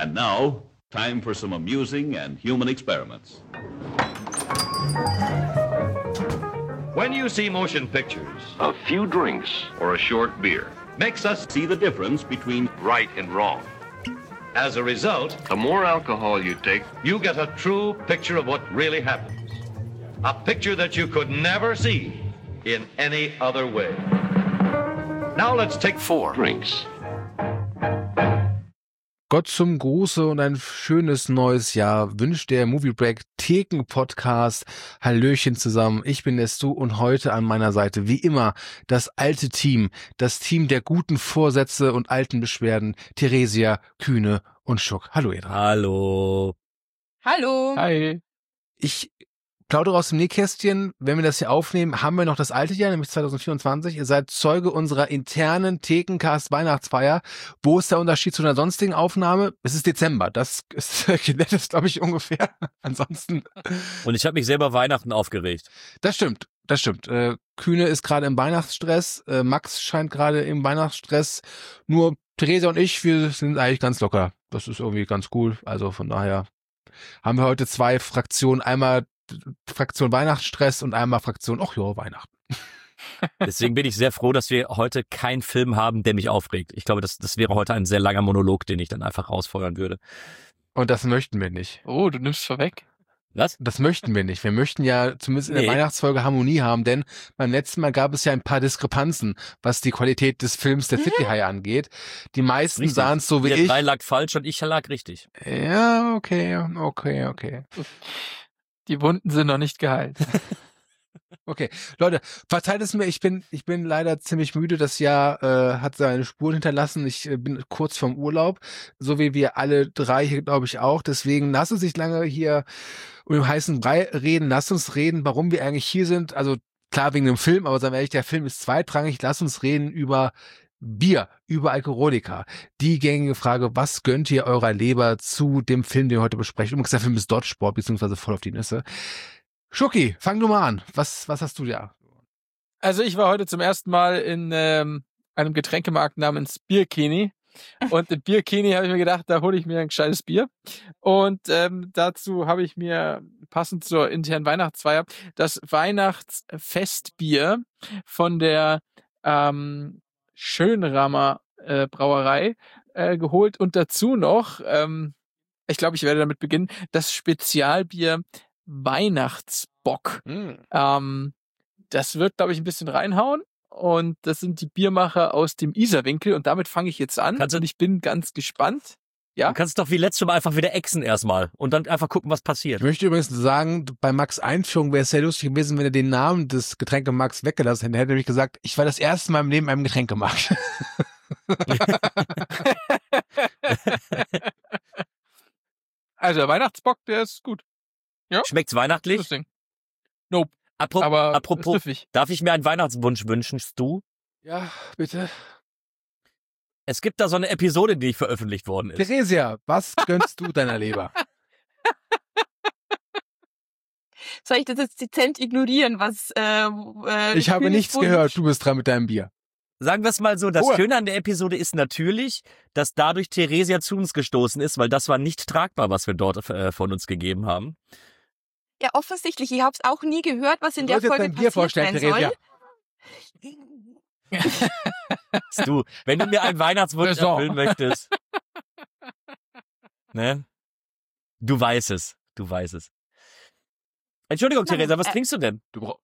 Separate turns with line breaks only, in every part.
And now, time for some amusing and human experiments.
When you see motion pictures,
a few drinks or a short beer
Makes us see the difference between
right and wrong.
as a result,
The more alcohol you take,
you get a true picture of what really happens. A picture that you could never see in any other way. Now let's take
4 drinks.
Gott zum Gruße und ein schönes neues Jahr wünscht der Movie Break Theken Podcast. Hallöchen zusammen, ich bin der Stu und heute an meiner Seite wie immer das alte Team, das Team der guten Vorsätze und alten Beschwerden, Theresia, Kühne und Schuck. Hallo ihr drei.
Hallo.
Hallo.
Hi. Ich plaudere aus dem Nähkästchen, wenn wir das hier aufnehmen, haben wir noch das alte Jahr, nämlich 2024. Ihr seid Zeuge unserer internen Thekencast Weihnachtsfeier. Wo ist der Unterschied zu einer sonstigen Aufnahme? Es ist Dezember, das ist, glaube ich, ungefähr. Ansonsten.
Und ich habe mich selber Weihnachten aufgeregt.
Das stimmt. Kühne ist gerade im Weihnachtsstress, Max scheint gerade im Weihnachtsstress. Nur Theresa und ich, wir sind eigentlich ganz locker. Das ist irgendwie ganz cool. Also von daher haben wir heute 2 Fraktionen. Einmal Fraktion Weihnachtsstress und einmal Fraktion, Weihnachten.
Deswegen bin ich sehr froh, dass wir heute keinen Film haben, der mich aufregt. Ich glaube, das wäre heute ein sehr langer Monolog, den ich dann einfach rausfeuern würde.
Und das möchten wir nicht.
Oh, du nimmst vorweg.
Was?
Das möchten wir nicht. Wir möchten ja zumindest in der Weihnachtsfolge Harmonie haben, denn beim letzten Mal gab es ja ein paar Diskrepanzen, was die Qualität des Films Der City High angeht. Die meisten sahen es so wie
Ihr
ich.
3 lag falsch und ich lag richtig.
Ja, okay.
Die Wunden sind noch nicht geheilt.
Okay, Leute, verzeiht es mir, ich bin leider ziemlich müde. Das Jahr hat seine Spuren hinterlassen. Ich bin kurz vorm Urlaub, so wie wir alle 3 hier, glaube ich, auch. Deswegen lasst uns nicht lange hier um den heißen Brei reden. Lasst uns reden, warum wir eigentlich hier sind. Also klar wegen dem Film, aber sagen wir ehrlich, der Film ist zweitrangig. Lasst uns reden über Bier, über Alkoholiker. Die gängige Frage, was gönnt ihr eurer Leber zu dem Film, den wir heute besprechen? Übrigens, der Film ist Dodgeball, beziehungsweise voll auf die Nüsse. Schucki, fang du mal an. Was hast du da?
Also ich war heute zum ersten Mal in einem Getränkemarkt namens Bierkini. Und im Bierkini habe ich mir gedacht, da hole ich mir ein gescheites Bier. Und dazu habe ich mir, passend zur internen Weihnachtsfeier, das Weihnachtsfestbier von der Schönrammer Brauerei geholt. Und dazu noch, ich glaube, ich werde damit beginnen, das Spezialbier Weihnachtsbock. Das wird, glaube ich, ein bisschen reinhauen. Und das sind die Biermacher aus dem Isarwinkel. Und damit fange ich jetzt an. Und ich bin ganz gespannt. Ja?
Du kannst doch wie letztes Mal einfach wieder exen erstmal und dann einfach gucken, was passiert.
Ich möchte übrigens sagen, bei Max Einführung wäre es sehr lustig gewesen, wenn er den Namen des Getränkemarkts weggelassen hätte. Er hätte nämlich gesagt, ich war das erste Mal im Leben in einem Getränkemarkt.
Also der Weihnachtsbock, der ist gut. Ja?
Schmeckt's weihnachtlich?
Das Ding. Nope.
Aber apropos,
ist süffig.
darf ich mir einen Weihnachtswunsch wünschen, Stu?
Ja, bitte.
Es gibt da so eine Episode, die nicht veröffentlicht worden ist.
Theresia, was gönnst du deiner Leber?
Soll ich das jetzt dezent ignorieren, was
Ich habe nichts gehört, du bist dran mit deinem Bier.
Sagen wir es mal so, das Schöne an der Episode ist natürlich, dass dadurch Theresia zu uns gestoßen ist, weil das war nicht tragbar, was wir dort von uns gegeben haben.
Ja, offensichtlich. Ich habe es auch nie gehört, was in der Folge
dein Bier
passiert
vorstellen,
sein soll.
Theresia.
Du, wenn du mir einen Weihnachtswunsch erfüllen möchtest, ne? Du weißt es. Entschuldigung, Theresia, was trinkst du denn?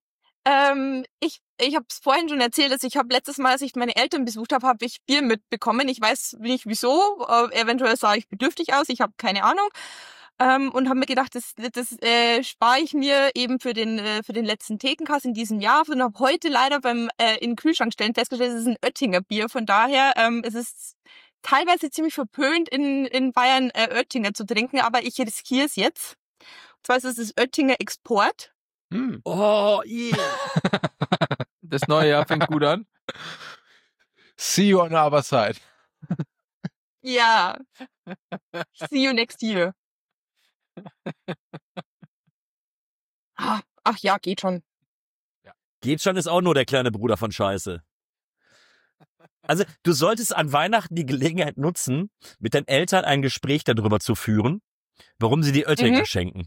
Ich habe es vorhin schon erzählt, dass ich habe letztes Mal, als ich meine Eltern besucht habe, habe ich Bier mitbekommen. Ich weiß nicht wieso. Eventuell sah ich bedürftig aus. Ich habe keine Ahnung. Und habe mir gedacht, das spare ich mir eben für den letzten Thekencast in diesem Jahr und habe heute leider beim in den Kühlschrank stellen festgestellt, es ist ein Oettinger Bier. Von daher es ist teilweise ziemlich verpönt in Bayern Oettinger zu trinken, aber ich riskiere es jetzt. Und zwar ist es das Oettinger Export.
Oh, yeah.
Das neue Jahr fängt gut an.
See you on the other side.
Ja. See you next year. Ach ja, geht schon.
Geht schon ist auch nur der kleine Bruder von Scheiße. Also du solltest an Weihnachten die Gelegenheit nutzen, mit deinen Eltern ein Gespräch darüber zu führen, warum sie die Oettinger schenken.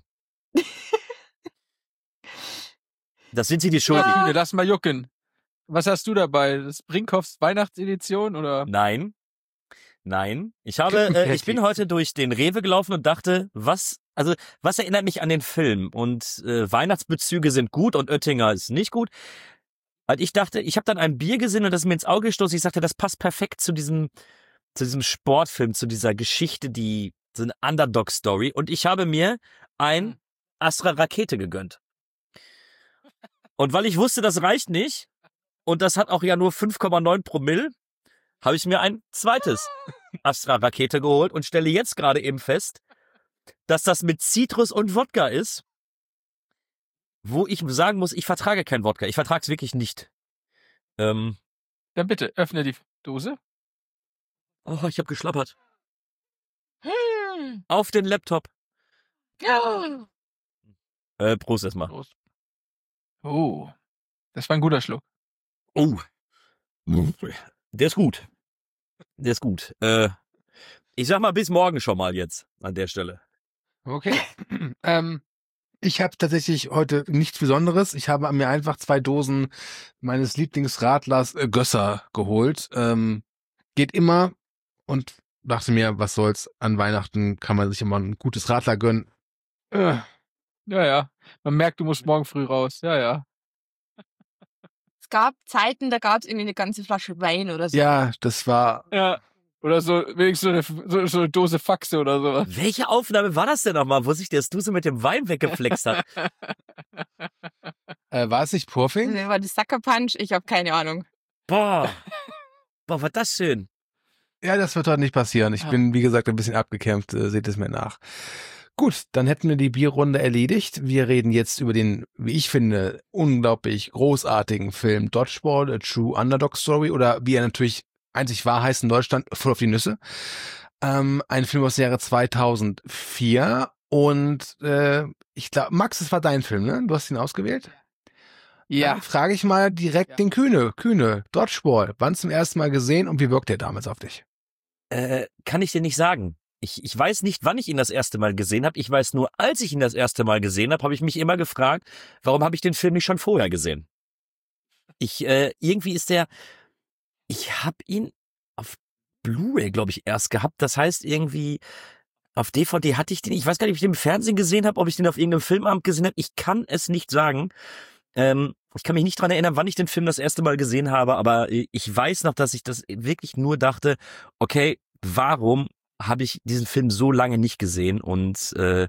Das sind sie dir schuldig.
Ja. Lass mal jucken. Was hast du dabei? Das Brinkhoffs Weihnachtsedition oder?
Nein. Ich bin heute durch den Rewe gelaufen und dachte, was erinnert mich an den Film? Und Weihnachtsbezüge sind gut und Oettinger ist nicht gut. Weil ich dachte, ich habe dann ein Bier gesehen und das ist mir ins Auge gestoßen. Ich sagte, das passt perfekt zu diesem Sportfilm, zu dieser Geschichte, so eine Underdog-Story. Und ich habe mir ein Astra Rakete gegönnt. Und weil ich wusste, das reicht nicht, und das hat auch ja nur 5,9 Promille, habe ich mir ein zweites Astra Rakete geholt und stelle jetzt gerade eben fest, dass das mit Zitrus und Wodka ist, wo ich sagen muss, ich vertrage kein Wodka. Ich vertrage es wirklich nicht.
Dann bitte, öffne die Dose.
Oh, ich habe geschlappert. Auf den Laptop. Prost erstmal.
Prost. Oh, das war ein guter Schluck.
Oh. Der ist gut. Ich sag mal bis morgen schon mal jetzt an der Stelle.
Okay. Ich habe tatsächlich heute nichts Besonderes. Ich habe mir einfach 2 Dosen meines Lieblingsradlers Gösser geholt. Geht immer und dachte mir, was soll's, an Weihnachten kann man sich immer ein gutes Radler gönnen.
Ja. Man merkt, du musst morgen früh raus. Ja.
Es gab Zeiten, da gab es irgendwie eine ganze Flasche Wein oder so.
Ja, das war...
Ja. Oder so, wenigstens so eine Dose Faxe oder sowas.
Welche Aufnahme war das denn nochmal, wo sich der Stuse mit dem Wein weggeflext hat?
war es nicht Purfing?
Nee, war das Sucker Punch? Ich habe keine Ahnung.
Boah, war das schön.
Ja, das wird heute nicht passieren. Ich bin, wie gesagt, ein bisschen abgekämpft. Seht es mir nach. Gut, dann hätten wir die Bierrunde erledigt. Wir reden jetzt über den, wie ich finde, unglaublich großartigen Film Dodgeball, A True Underdog Story, oder wie er natürlich einzig wahr heißt in Deutschland, Voll auf die Nüsse. Ein Film aus dem Jahre 2004. Und ich glaube, Max, das war dein Film, ne? Du hast ihn ausgewählt?
Ja.
Dann frage ich mal direkt den Kühne, Dodgeball. Wann zum ersten Mal gesehen und wie wirkt der damals auf dich?
Kann ich dir nicht sagen. Ich weiß nicht, wann ich ihn das erste Mal gesehen habe. Ich weiß nur, als ich ihn das erste Mal gesehen habe, habe ich mich immer gefragt, warum habe ich den Film nicht schon vorher gesehen? Irgendwie ist ich habe ihn auf Blu-ray, glaube ich, erst gehabt. Das heißt irgendwie, auf DVD hatte ich den, ich weiß gar nicht, ob ich den im Fernsehen gesehen habe, ob ich den auf irgendeinem Filmabend gesehen habe. Ich kann es nicht sagen. Ich kann mich nicht dran erinnern, wann ich den Film das erste Mal gesehen habe, aber ich weiß noch, dass ich das wirklich nur dachte, okay, warum habe ich diesen Film so lange nicht gesehen? Und der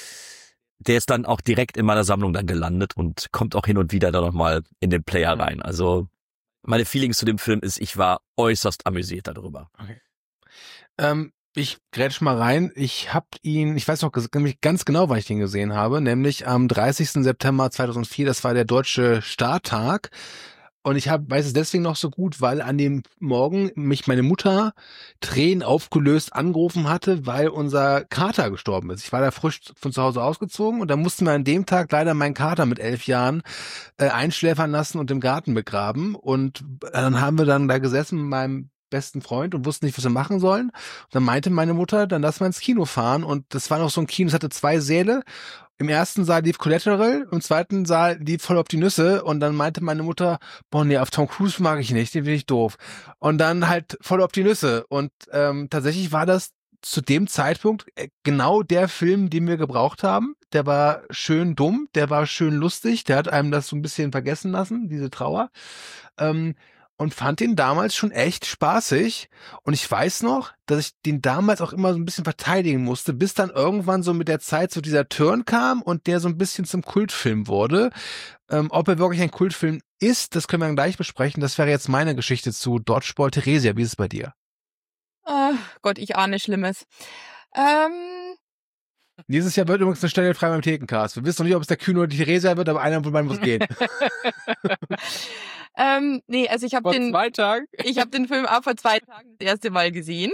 ist dann auch direkt in meiner Sammlung dann gelandet und kommt auch hin und wieder dann nochmal in den Player rein. Also meine Feelings zu dem Film ist, ich war äußerst amüsiert darüber.
Okay. Ich grätsch mal rein. Ich weiß noch ganz genau, wann ich den gesehen habe, nämlich am 30. September 2004. Das war der deutsche Starttag. Und ich weiß es deswegen noch so gut, weil an dem Morgen mich meine Mutter Tränen aufgelöst angerufen hatte, weil unser Kater gestorben ist. Ich war da frisch von zu Hause ausgezogen und da mussten wir an dem Tag leider meinen Kater mit 11 Jahren einschläfern lassen und im Garten begraben. Und dann haben wir dann da gesessen mit meinem besten Freund und wussten nicht, was wir machen sollen. Und dann meinte meine Mutter, dann lass mal ins Kino fahren. Und das war noch so ein Kino, es hatte 2 Säle. Im ersten Saal lief Collateral, im zweiten Saal lief Voll auf die Nüsse. Und dann meinte meine Mutter, boah, nee, auf Tom Cruise mag ich nicht, den finde ich doof. Und dann halt Voll auf die Nüsse. Und tatsächlich war das zu dem Zeitpunkt genau der Film, den wir gebraucht haben. Der war schön dumm, der war schön lustig, der hat einem das so ein bisschen vergessen lassen, diese Trauer. Und fand den damals schon echt spaßig. Und ich weiß noch, dass ich den damals auch immer so ein bisschen verteidigen musste, bis dann irgendwann so mit der Zeit so dieser Turn kam und der so ein bisschen zum Kultfilm wurde. Ob er wirklich ein Kultfilm ist, das können wir dann gleich besprechen. Das wäre jetzt meine Geschichte zu Dodgeball. Theresia, wie ist es bei dir?
Gott, ich ahne Schlimmes.
Dieses Jahr wird übrigens eine Stelle frei beim Thekencast. Wir wissen noch nicht, ob es der Kühne oder die Theresia wird, aber einer von beiden muss gehen.
Nee, also ich habe
Vor 2 Tagen.
Ich habe den Film auch vor 2 Tagen das erste Mal gesehen.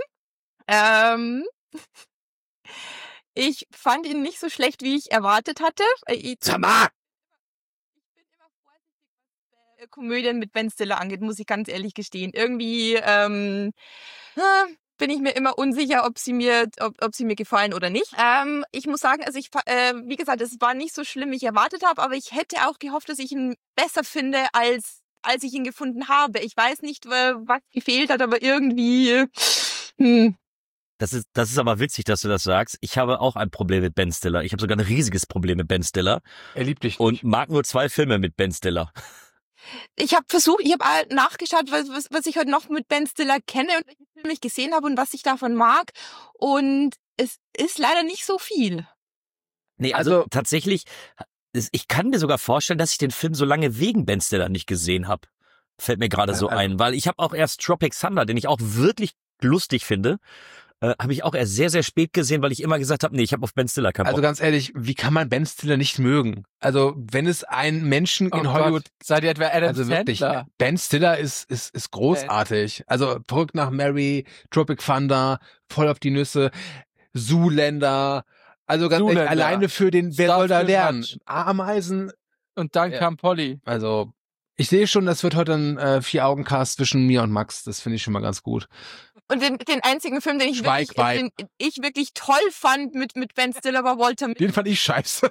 Ich fand ihn nicht so schlecht, wie ich erwartet hatte.
Sag mal!
Komödien mit Ben Stiller angeht, muss ich ganz ehrlich gestehen. Irgendwie bin ich mir immer unsicher, ob sie mir gefallen oder nicht. Ich muss sagen, also wie gesagt, es war nicht so schlimm, wie ich erwartet habe, aber ich hätte auch gehofft, dass ich ihn besser finde, als ich ihn gefunden habe. Ich weiß nicht, was gefehlt hat, aber irgendwie.
Das ist aber witzig, dass du das sagst. Ich habe auch ein Problem mit Ben Stiller. Ich habe sogar ein riesiges Problem mit Ben Stiller.
Er liebt dich
Und
nicht.
mag nur 2 Filme mit Ben Stiller.
Ich habe nachgeschaut, was ich heute noch mit Ben Stiller kenne und welche Filme ich gesehen habe und was ich davon mag. Und es ist leider nicht so viel.
Nee, also tatsächlich, ich kann mir sogar vorstellen, dass ich den Film so lange wegen Ben Stiller nicht gesehen habe. Fällt mir gerade so ein, weil ich habe auch erst Tropic Thunder, den ich auch wirklich lustig finde, habe ich auch erst sehr, sehr spät gesehen, weil ich immer gesagt habe, nee, ich habe auf Ben Stiller keinen Bock.
Also ganz ehrlich, wie kann man Ben Stiller nicht mögen? Also wenn es einen Menschen in Hollywood...
Seid ihr etwa Adam
Also wirklich,
Sandler?
Ben Stiller ist großartig. Also verrückt nach Mary, Tropic Thunder, voll auf die Nüsse, Zoolander. Also ganz ehrlich,
Zoolander.
alleine für den, wer
Stuff
soll da
too
lernen?
much.
Ameisen.
Und dann
Ja.
kam Polly.
Also ich sehe schon, das wird heute ein 4-Augen-Cast zwischen mir und Max. Das finde ich schon mal ganz gut.
Und den einzigen Film, den ich wirklich toll fand mit Ben Stiller, war Walter Mitty.
Den fand ich scheiße.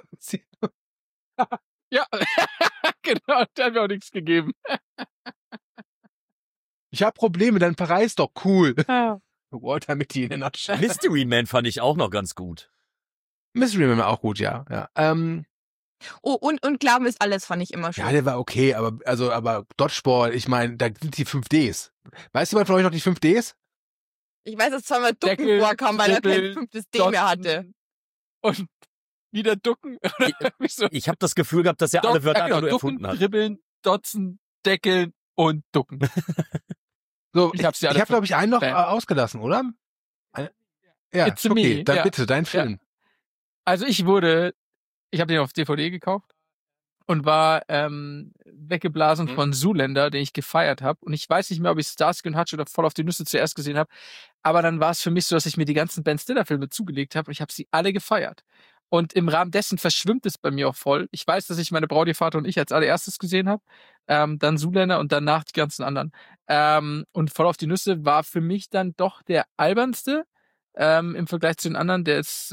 Ja, genau, der hat mir auch nichts gegeben.
Ich habe Probleme, dein Paris ist doch cool. Walter Mitty in der Nutshell.
Mystery Man fand ich auch noch ganz gut.
Mystery Man war auch gut, ja.
Oh, und Glauben ist alles, fand ich immer schön.
Ja, der war okay, aber Dodgeball, ich meine, da sind die 5Ds. Weiß jemand von euch noch die 5Ds?
Ich weiß, dass zweimal Ducken
Deckel,
vorkam, weil er kein
Dribbel,
5. D mehr
Dotzen
hatte.
Und wieder ducken. Wieso?
Ich habe das Gefühl gehabt, dass er alle Wörter einfach nur
ducken,
erfunden hat.
dribbeln, dotzen, deckeln und ducken.
So,
Ich hab's ja alle
habe, glaube ich, einen noch
Bam.
ausgelassen, oder? Ja,
It's a
okay,
me,
dann
ja.
bitte, dein Film.
Also ich habe den auf DVD gekauft und war weggeblasen von Zoolander, den ich gefeiert habe. Und ich weiß nicht mehr, ob ich Starsky und Hutch oder Voll auf die Nüsse zuerst gesehen habe. Aber dann war es für mich so, dass ich mir die ganzen Ben Stiller-Filme zugelegt habe und ich habe sie alle gefeiert. Und im Rahmen dessen verschwimmt es bei mir auch voll. Ich weiß, dass ich meine Braut, ihr Vater und ich als allererstes gesehen habe. Dann Zoolander und danach die ganzen anderen. Und Voll auf die Nüsse war für mich dann doch der albernste im Vergleich zu den anderen. Der ist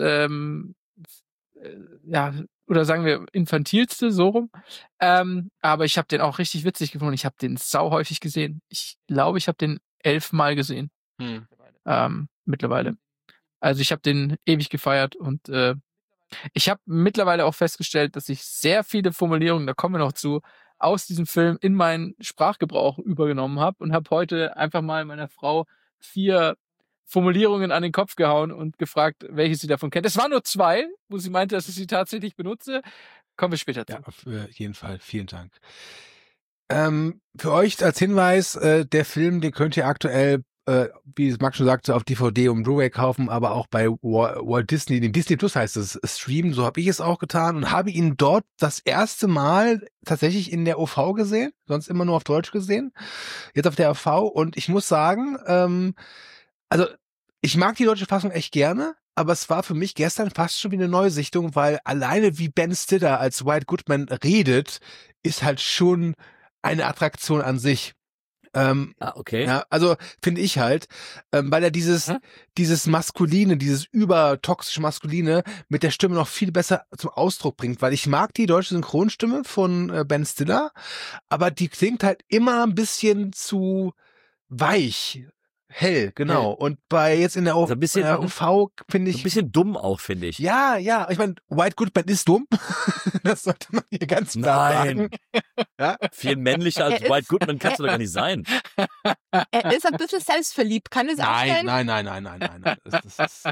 oder sagen wir infantilste, so rum. Aber ich habe den auch richtig witzig gefunden. Ich habe den sau häufig gesehen. Ich glaube, ich habe den 11 Mal gesehen. Mittlerweile. Also ich habe den ewig gefeiert und ich habe mittlerweile auch festgestellt, dass ich sehr viele Formulierungen, da kommen wir noch zu, aus diesem Film in meinen Sprachgebrauch übergenommen habe und habe heute einfach mal meiner Frau 4 Formulierungen an den Kopf gehauen und gefragt, welche sie davon kennt. Es waren nur 2, wo sie meinte, dass ich sie tatsächlich benutze. Kommen wir später zu.
Ja, auf jeden Fall. Vielen Dank. Für euch als Hinweis, der Film, den könnt ihr aktuell, wie Max schon sagte, auf DVD und Blu-ray kaufen, aber auch bei Walt Disney, dem Disney Plus heißt es, streamen. So habe ich es auch getan und habe ihn dort das erste Mal tatsächlich in der OV gesehen, sonst immer nur auf Deutsch gesehen. Jetzt auf der OV und ich muss sagen, also ich mag die deutsche Fassung echt gerne, aber es war für mich gestern fast schon wie eine Neusichtung, weil alleine wie Ben Stiller als White Goodman redet, ist halt schon eine Attraktion an sich.
Okay.
Ja, also finde ich halt, weil er dieses Maskuline, dieses übertoxische Maskuline mit der Stimme noch viel besser zum Ausdruck bringt, weil ich mag die deutsche Synchronstimme von Ben Stiller, aber die klingt halt immer ein bisschen zu weich. Hell, genau.
Hell.
Und bei jetzt in der
Also ein bisschen-
UV finde
So
ich.
ein bisschen dumm auch, finde ich.
Ja, ich meine, White Goodman ist dumm. Das sollte man hier ganz klar
Nein.
sagen.
Viel männlicher als
Er ist-
White Goodman kannst du doch gar nicht sein.
Er ist ein bisschen selbstverliebt, kann es auch sein?
Nein. Das ist,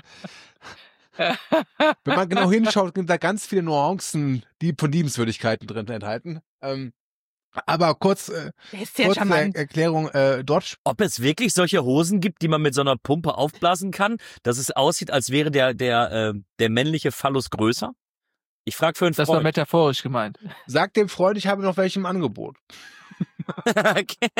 wenn man genau hinschaut, sind da ganz viele Nuancen, die von Liebenswürdigkeiten drin enthalten. Aber kurz,
Er ist sehr
kurze
charmant.
Erklärung, dort
Ob es wirklich solche Hosen gibt, die man mit so einer Pumpe aufblasen kann, dass es aussieht, als wäre der männliche Phallus größer? Ich frage für einen
Das war
Freund.
metaphorisch gemeint.
sagt dem Freund, ich habe noch welche im Angebot.
Okay.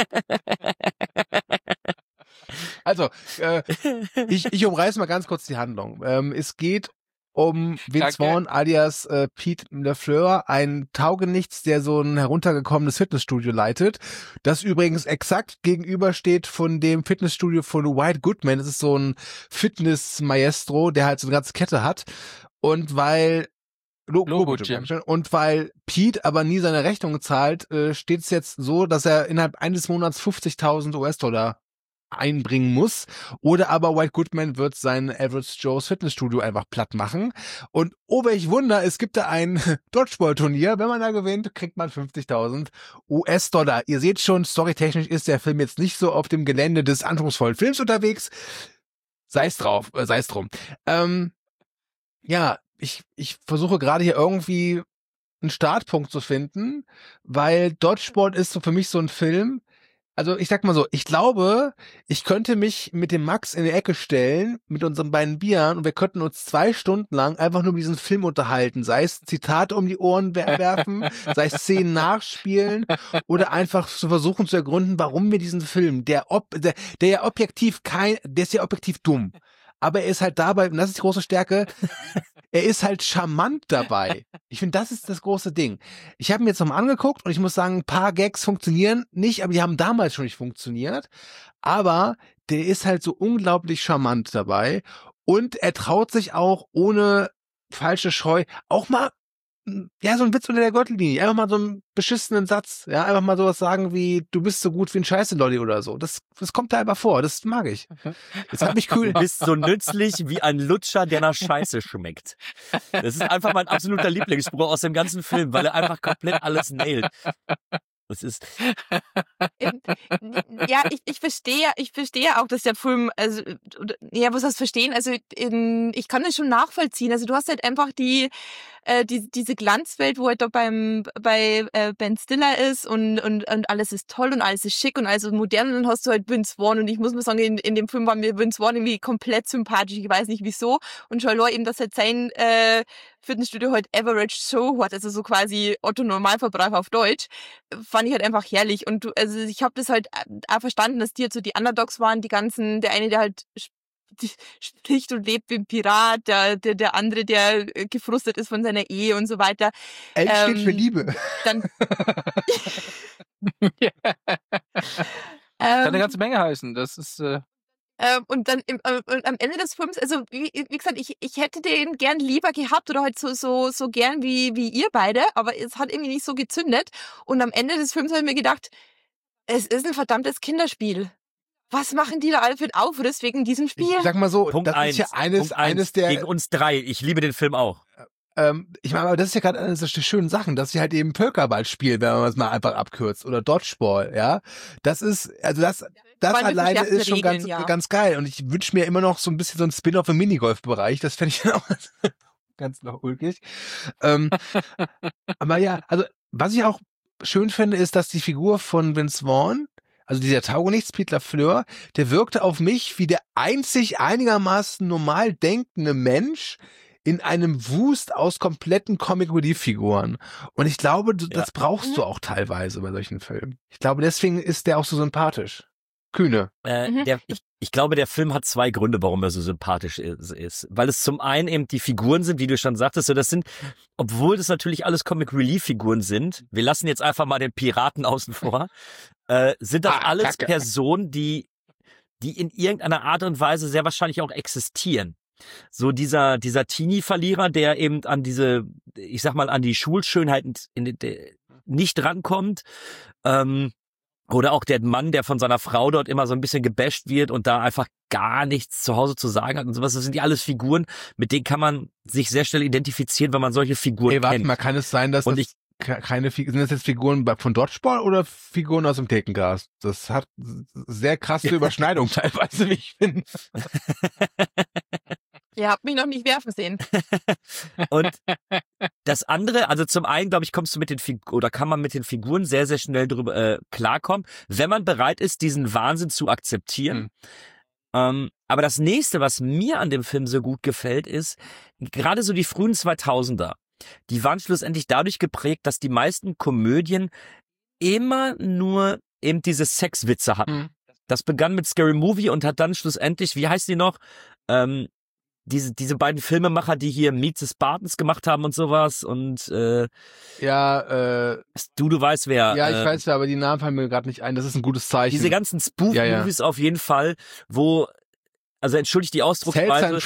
Also, ich umreiße mal ganz kurz die Handlung. Es geht um Vince
Danke.
Vaughn alias Pete LaFleur, ein Taugenichts, der so ein heruntergekommenes Fitnessstudio leitet, das übrigens exakt gegenübersteht von dem Fitnessstudio von White Goodman. Das ist so ein Fitness-Maestro, der halt so eine ganze Kette hat. Und weil
Logo Gym.
Und weil Pete aber nie seine Rechnung zahlt, steht es jetzt so, dass er innerhalb eines Monats 50.000 US-Dollar einbringen muss. Oder aber White Goodman wird sein Average Joe's Fitnessstudio einfach platt machen. Und oh, welch Wunder, es gibt da ein Dodgeball-Turnier. Wenn man da gewinnt, kriegt man 50.000 US-Dollar. Ihr seht schon, storytechnisch ist der Film jetzt nicht so auf dem Gelände des anspruchsvollen Films unterwegs. Sei's drum. Ja, ich versuche gerade hier irgendwie einen Startpunkt zu finden, weil Dodgeball ist so für mich so ein Film. Also ich sag mal so, ich glaube, ich könnte mich mit dem Max in die Ecke stellen, mit unseren beiden Bieren, und wir könnten uns 2 Stunden lang einfach nur über diesen Film unterhalten, sei es Zitate um die Ohren werfen, sei es Szenen nachspielen oder einfach zu versuchen zu ergründen, warum wir diesen Film, der ja objektiv der ist ja objektiv dumm, aber er ist halt dabei, und das ist die große Stärke, er ist halt charmant dabei. Ich finde, das ist das große Ding. Ich habe mir jetzt nochmal angeguckt und ich muss sagen, ein paar Gags funktionieren nicht, aber die haben damals schon nicht funktioniert. Aber der ist halt so unglaublich charmant dabei und er traut sich auch ohne falsche Scheu auch mal, ja, so ein Witz unter der Gürtellinie, einfach mal so einen beschissenen Satz, ja, einfach mal sowas sagen wie, du bist so gut wie ein Scheiße-Lolli oder so. Das kommt da einfach vor, das mag ich. Das hat mich kühl.
Du bist so nützlich wie ein Lutscher, der nach Scheiße schmeckt. Das ist einfach mein absoluter Lieblingsspruch aus dem ganzen Film, weil er einfach komplett alles nailt. Das ist.
Ja, ich verstehe auch, dass der Film, also, ja, was heißt verstehen? Also, ich kann das schon nachvollziehen. Also, du hast halt einfach diese Glanzwelt, wo halt da bei Ben Stiller ist und alles ist toll und alles ist schick und alles ist modern, und dann hast du halt Vince Vaughn, und ich muss mal sagen, in dem Film war mir Vince Vaughn irgendwie komplett sympathisch, ich weiß nicht wieso, und Charlotte eben, dass halt sein Fitnessstudio halt Average Joe hat, also so quasi Otto Normalverbraucher auf Deutsch, fand ich halt einfach herrlich. Und also ich habe das halt auch verstanden, dass die halt so die Underdogs waren, die ganzen, der eine, der halt spricht und lebt wie ein Pirat, der andere, der gefrustet ist von seiner Ehe und so weiter.
L steht für Liebe.
Dann
Kann eine ganze Menge heißen. Das ist.
Und dann und am Ende des Films, also wie gesagt, ich hätte den gern lieber gehabt oder halt so gern wie ihr beide, aber es hat irgendwie nicht so gezündet. Und am Ende des Films habe ich mir gedacht, es ist ein verdammtes Kinderspiel. Was machen die da alle für einen Aufriss wegen diesem Spiel?
Ich sag mal so,
Punkt
das
1,
ist ja eines der...
Gegen uns 3. Ich liebe den Film auch.
Ich meine, aber das ist ja gerade eine der schönen Sachen, dass sie halt eben Völkerball spielen, wenn man es mal einfach abkürzt, oder Dodgeball, ja. Das ist, also das alleine ist schon ganz geil. Und ich wünsche mir immer noch so ein bisschen so ein Spin-off im Minigolf-Bereich. Das fände ich dann auch ganz noch ulkig. Aber ja, also was ich auch schön finde, ist, dass die Figur von Vince Vaughn, also dieser Taugenichts, Pete LaFleur, der wirkte auf mich wie der einzig einigermaßen normal denkende Mensch in einem Wust aus kompletten Comic-Relief-Figuren. Und ich glaube, das brauchst du auch teilweise bei solchen Filmen. Ich glaube, deswegen ist der auch so sympathisch. Kühne.
Ich glaube, der Film hat 2 Gründe, warum er so sympathisch ist. Weil es zum einen eben die Figuren sind, wie du schon sagtest, so das sind, obwohl das natürlich alles Comic-Relief-Figuren sind, wir lassen jetzt einfach mal den Piraten außen vor, sind das alles
Kacke.
Personen, die in irgendeiner Art und Weise sehr wahrscheinlich auch existieren. So dieser Teenie-Verlierer, der eben an diese, ich sag mal, an die Schulschönheit nicht rankommt, oder auch der Mann, der von seiner Frau dort immer so ein bisschen gebasht wird und da einfach gar nichts zu Hause zu sagen hat und sowas. Das sind ja alles Figuren, mit denen kann man sich sehr schnell identifizieren, wenn man solche Figuren kennt.
Warte mal, kann es sein, dass
Und
sind das jetzt Figuren von Dodgeball oder Figuren aus dem Thekengast? Das hat sehr krasse Überschneidungen teilweise, wie ich finde.
Ihr habt mich noch nicht werfen sehen.
Und das andere, also zum einen, glaube ich, kommst du mit den kann man mit den Figuren sehr, sehr schnell drüber klarkommen, wenn man bereit ist, diesen Wahnsinn zu akzeptieren. Aber das nächste, was mir an dem Film so gut gefällt, ist gerade so die frühen 2000er. Die waren schlussendlich dadurch geprägt, dass die meisten Komödien immer nur eben diese Sexwitze hatten. Das begann mit Scary Movie und hat dann schlussendlich, wie heißt die noch? diese beiden Filmemacher, die hier Meet the Spartans gemacht haben und sowas und
Du
weißt wer.
ja, ich weiß ja, aber die Namen fallen mir gerade nicht ein. Das ist ein gutes Zeichen.
Diese ganzen Spoof-Movies auf jeden Fall, wo, also entschuldigt die Ausdrucksweise,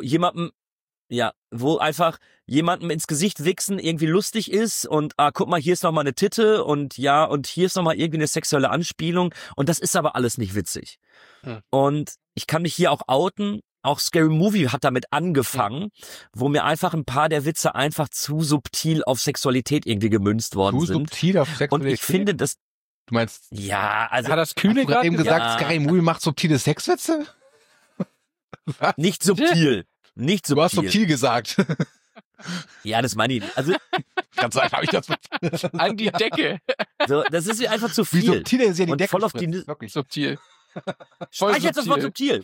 wo einfach jemandem ins Gesicht wichsen irgendwie lustig ist und guck mal, hier ist nochmal eine Titte und hier ist nochmal irgendwie eine sexuelle Anspielung und das ist aber alles nicht witzig. Und ich kann mich hier auch outen, auch Scary Movie hat damit angefangen, wo mir einfach ein paar der Witze einfach zu subtil auf Sexualität irgendwie gemünzt worden sind.
Subtil auf Sexualität?
Und ich finde das...
Du meinst...
Ja, also...
Hat das Kühne
gerade eben gesagt,
Ja.
Scary Movie macht subtile Sexwitze? Was?
Nicht subtil. Nicht subtil.
Du hast subtil gesagt.
Ja, das meine ich. Also,
Ganz einfach habe ich das
An die Decke.
so, das ist mir einfach zu
Wie
viel.
subtil er sie an die
Und
Decke
voll auf die...
spritzt. Wirklich.
Subtil. Voll
Streich jetzt das Wort subtil.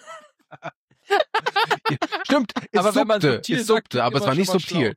Stimmt, ist
Aber wenn man
subte,
subtil
ist
sagt,
subte, aber es
immer
war nicht
schon mal
subtil.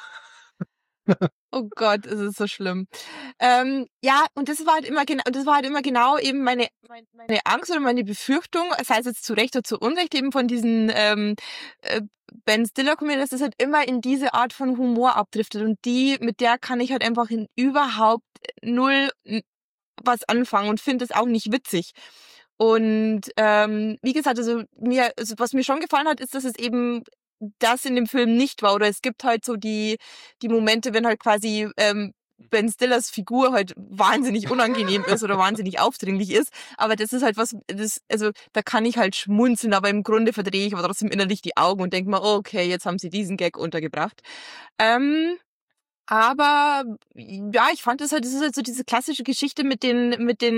Oh Gott, es ist so schlimm. Ja, und das war halt immer genau eben meine Angst oder meine Befürchtung, sei es jetzt zu Recht oder zu Unrecht eben von diesen Ben Stiller Komödien, dass das halt immer in diese Art von Humor abdriftet und mit der kann ich halt einfach überhaupt null was anfangen und finde es auch nicht witzig. Und wie gesagt, also was mir schon gefallen hat, ist, dass es eben das in dem Film nicht war. Oder es gibt halt so die Momente, wenn halt quasi Ben Stillers Figur halt wahnsinnig unangenehm ist oder wahnsinnig aufdringlich ist. Aber das ist halt also da kann ich halt schmunzeln, aber im Grunde verdrehe ich aber trotzdem innerlich die Augen und denke mir, okay, jetzt haben sie diesen Gag untergebracht. Aber ja, ich fand das ist halt so diese klassische Geschichte mit den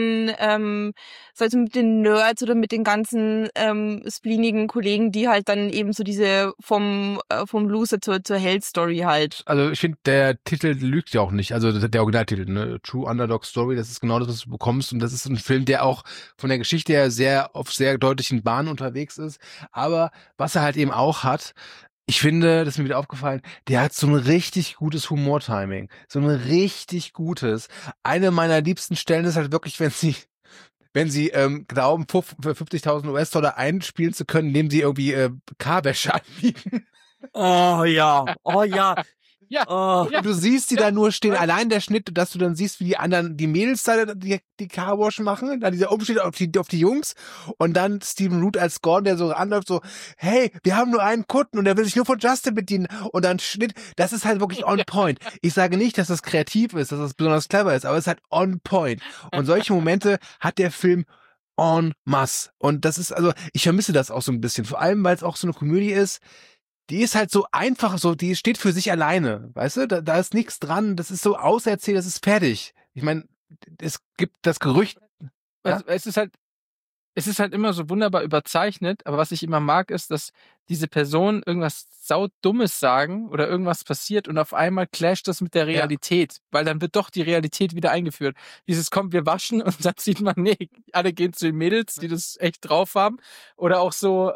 Nerds oder mit den ganzen spleenigen Kollegen, die halt dann eben so diese vom Loser zur Held-Story halt.
Also ich finde, der Titel lügt ja auch nicht. Also der Originaltitel, ne? True Underdog Story, das ist genau das, was du bekommst. Und das ist ein Film, der auch von der Geschichte her auf sehr deutlichen Bahnen unterwegs ist. Aber was er halt eben auch hat, ich finde, das ist mir wieder aufgefallen, der hat so ein richtig gutes Humortiming. So ein richtig gutes. Eine meiner liebsten Stellen ist halt wirklich, wenn sie glauben, für 50.000 US-Dollar einspielen zu können, indem sie irgendwie Carwäsche anbieten.
Oh ja.
Ja.
Oh.
Ja.
Du siehst die da nur stehen, allein der Schnitt, dass du dann siehst, wie die Mädels da die Carwash machen, dann dieser Umschnitt auf die Jungs und dann Stephen Root als Gordon, der so anläuft, so, hey, wir haben nur einen Kunden und der will sich nur von Justin bedienen und dann Schnitt, das ist halt wirklich on point. Ich sage nicht, dass das kreativ ist, dass das besonders clever ist, aber es ist halt on point. Und solche Momente hat der Film en masse. Und das ist, also, ich vermisse das auch so ein bisschen, vor allem, weil es auch so eine Komödie ist, die ist halt so einfach, so, die steht für sich alleine, weißt du? Da ist nichts dran, das ist so auserzählt, das ist fertig. Ich meine, es gibt das Gerücht. Ja?
Es ist halt immer so wunderbar überzeichnet, aber was ich immer mag, ist, dass diese Personen irgendwas saudummes sagen oder irgendwas passiert und auf einmal clasht das mit der Realität, weil dann wird doch die Realität wieder eingeführt. Dieses kommt, wir waschen und dann sieht man, nee, alle gehen zu den Mädels, die das echt drauf haben. Oder auch so,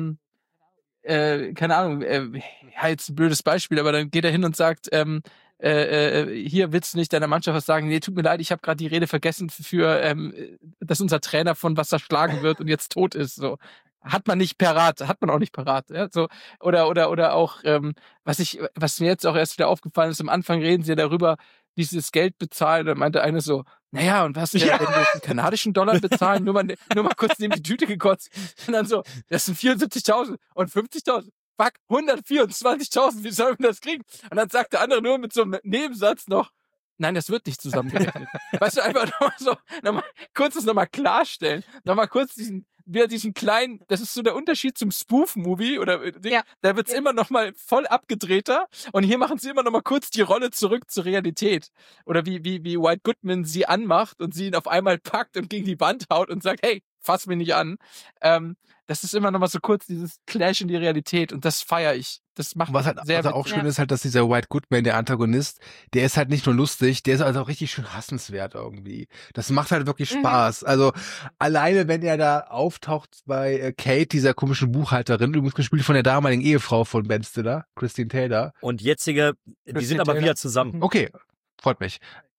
keine Ahnung, ja, jetzt ein blödes Beispiel, aber dann geht er hin und sagt, hier willst du nicht deiner Mannschaft was sagen? Nee, tut mir leid, ich habe gerade die Rede vergessen dass unser Trainer von was zerschlagen wird und jetzt tot ist. So hat man auch nicht parat. Ja? So oder auch was mir jetzt auch erst wieder aufgefallen ist. Am Anfang reden sie ja darüber, dieses Geld bezahlen. Da meinte eine so, naja, und was, wenn wir einen kanadischen Dollar bezahlen, nur mal kurz neben die Tüte gekotzt. Und dann so, das sind 74.000 und 50.000. Fuck, 124.000, wie sollen wir das kriegen? Und dann sagt der andere nur mit so einem Nebensatz noch, nein, das wird nicht zusammengerechnet. Weißt du, einfach nochmal klarstellen. Nochmal kurz diesen kleinen, das ist so der Unterschied zum Spoof-Movie oder da wird's immer nochmal voll abgedrehter und hier machen sie immer nochmal kurz die Rolle zurück zur Realität. Oder wie White Goodman sie anmacht und sie ihn auf einmal packt und gegen die Wand haut und sagt, hey, fass mich nicht an. Das ist immer nochmal so kurz dieses Clash in die Realität und das feiere ich. Das macht
was halt
sehr
auch schön ist halt, dass dieser White Goodman, der Antagonist, der ist halt nicht nur lustig, der ist also auch richtig schön hassenswert irgendwie. Das macht halt wirklich Spaß. Also alleine, wenn er da auftaucht bei Kate, dieser komischen Buchhalterin, übrigens gespielt von der damaligen Ehefrau von Ben Stiller, Christine Taylor.
Und die sind aber wieder zusammen.
Okay, freut mich.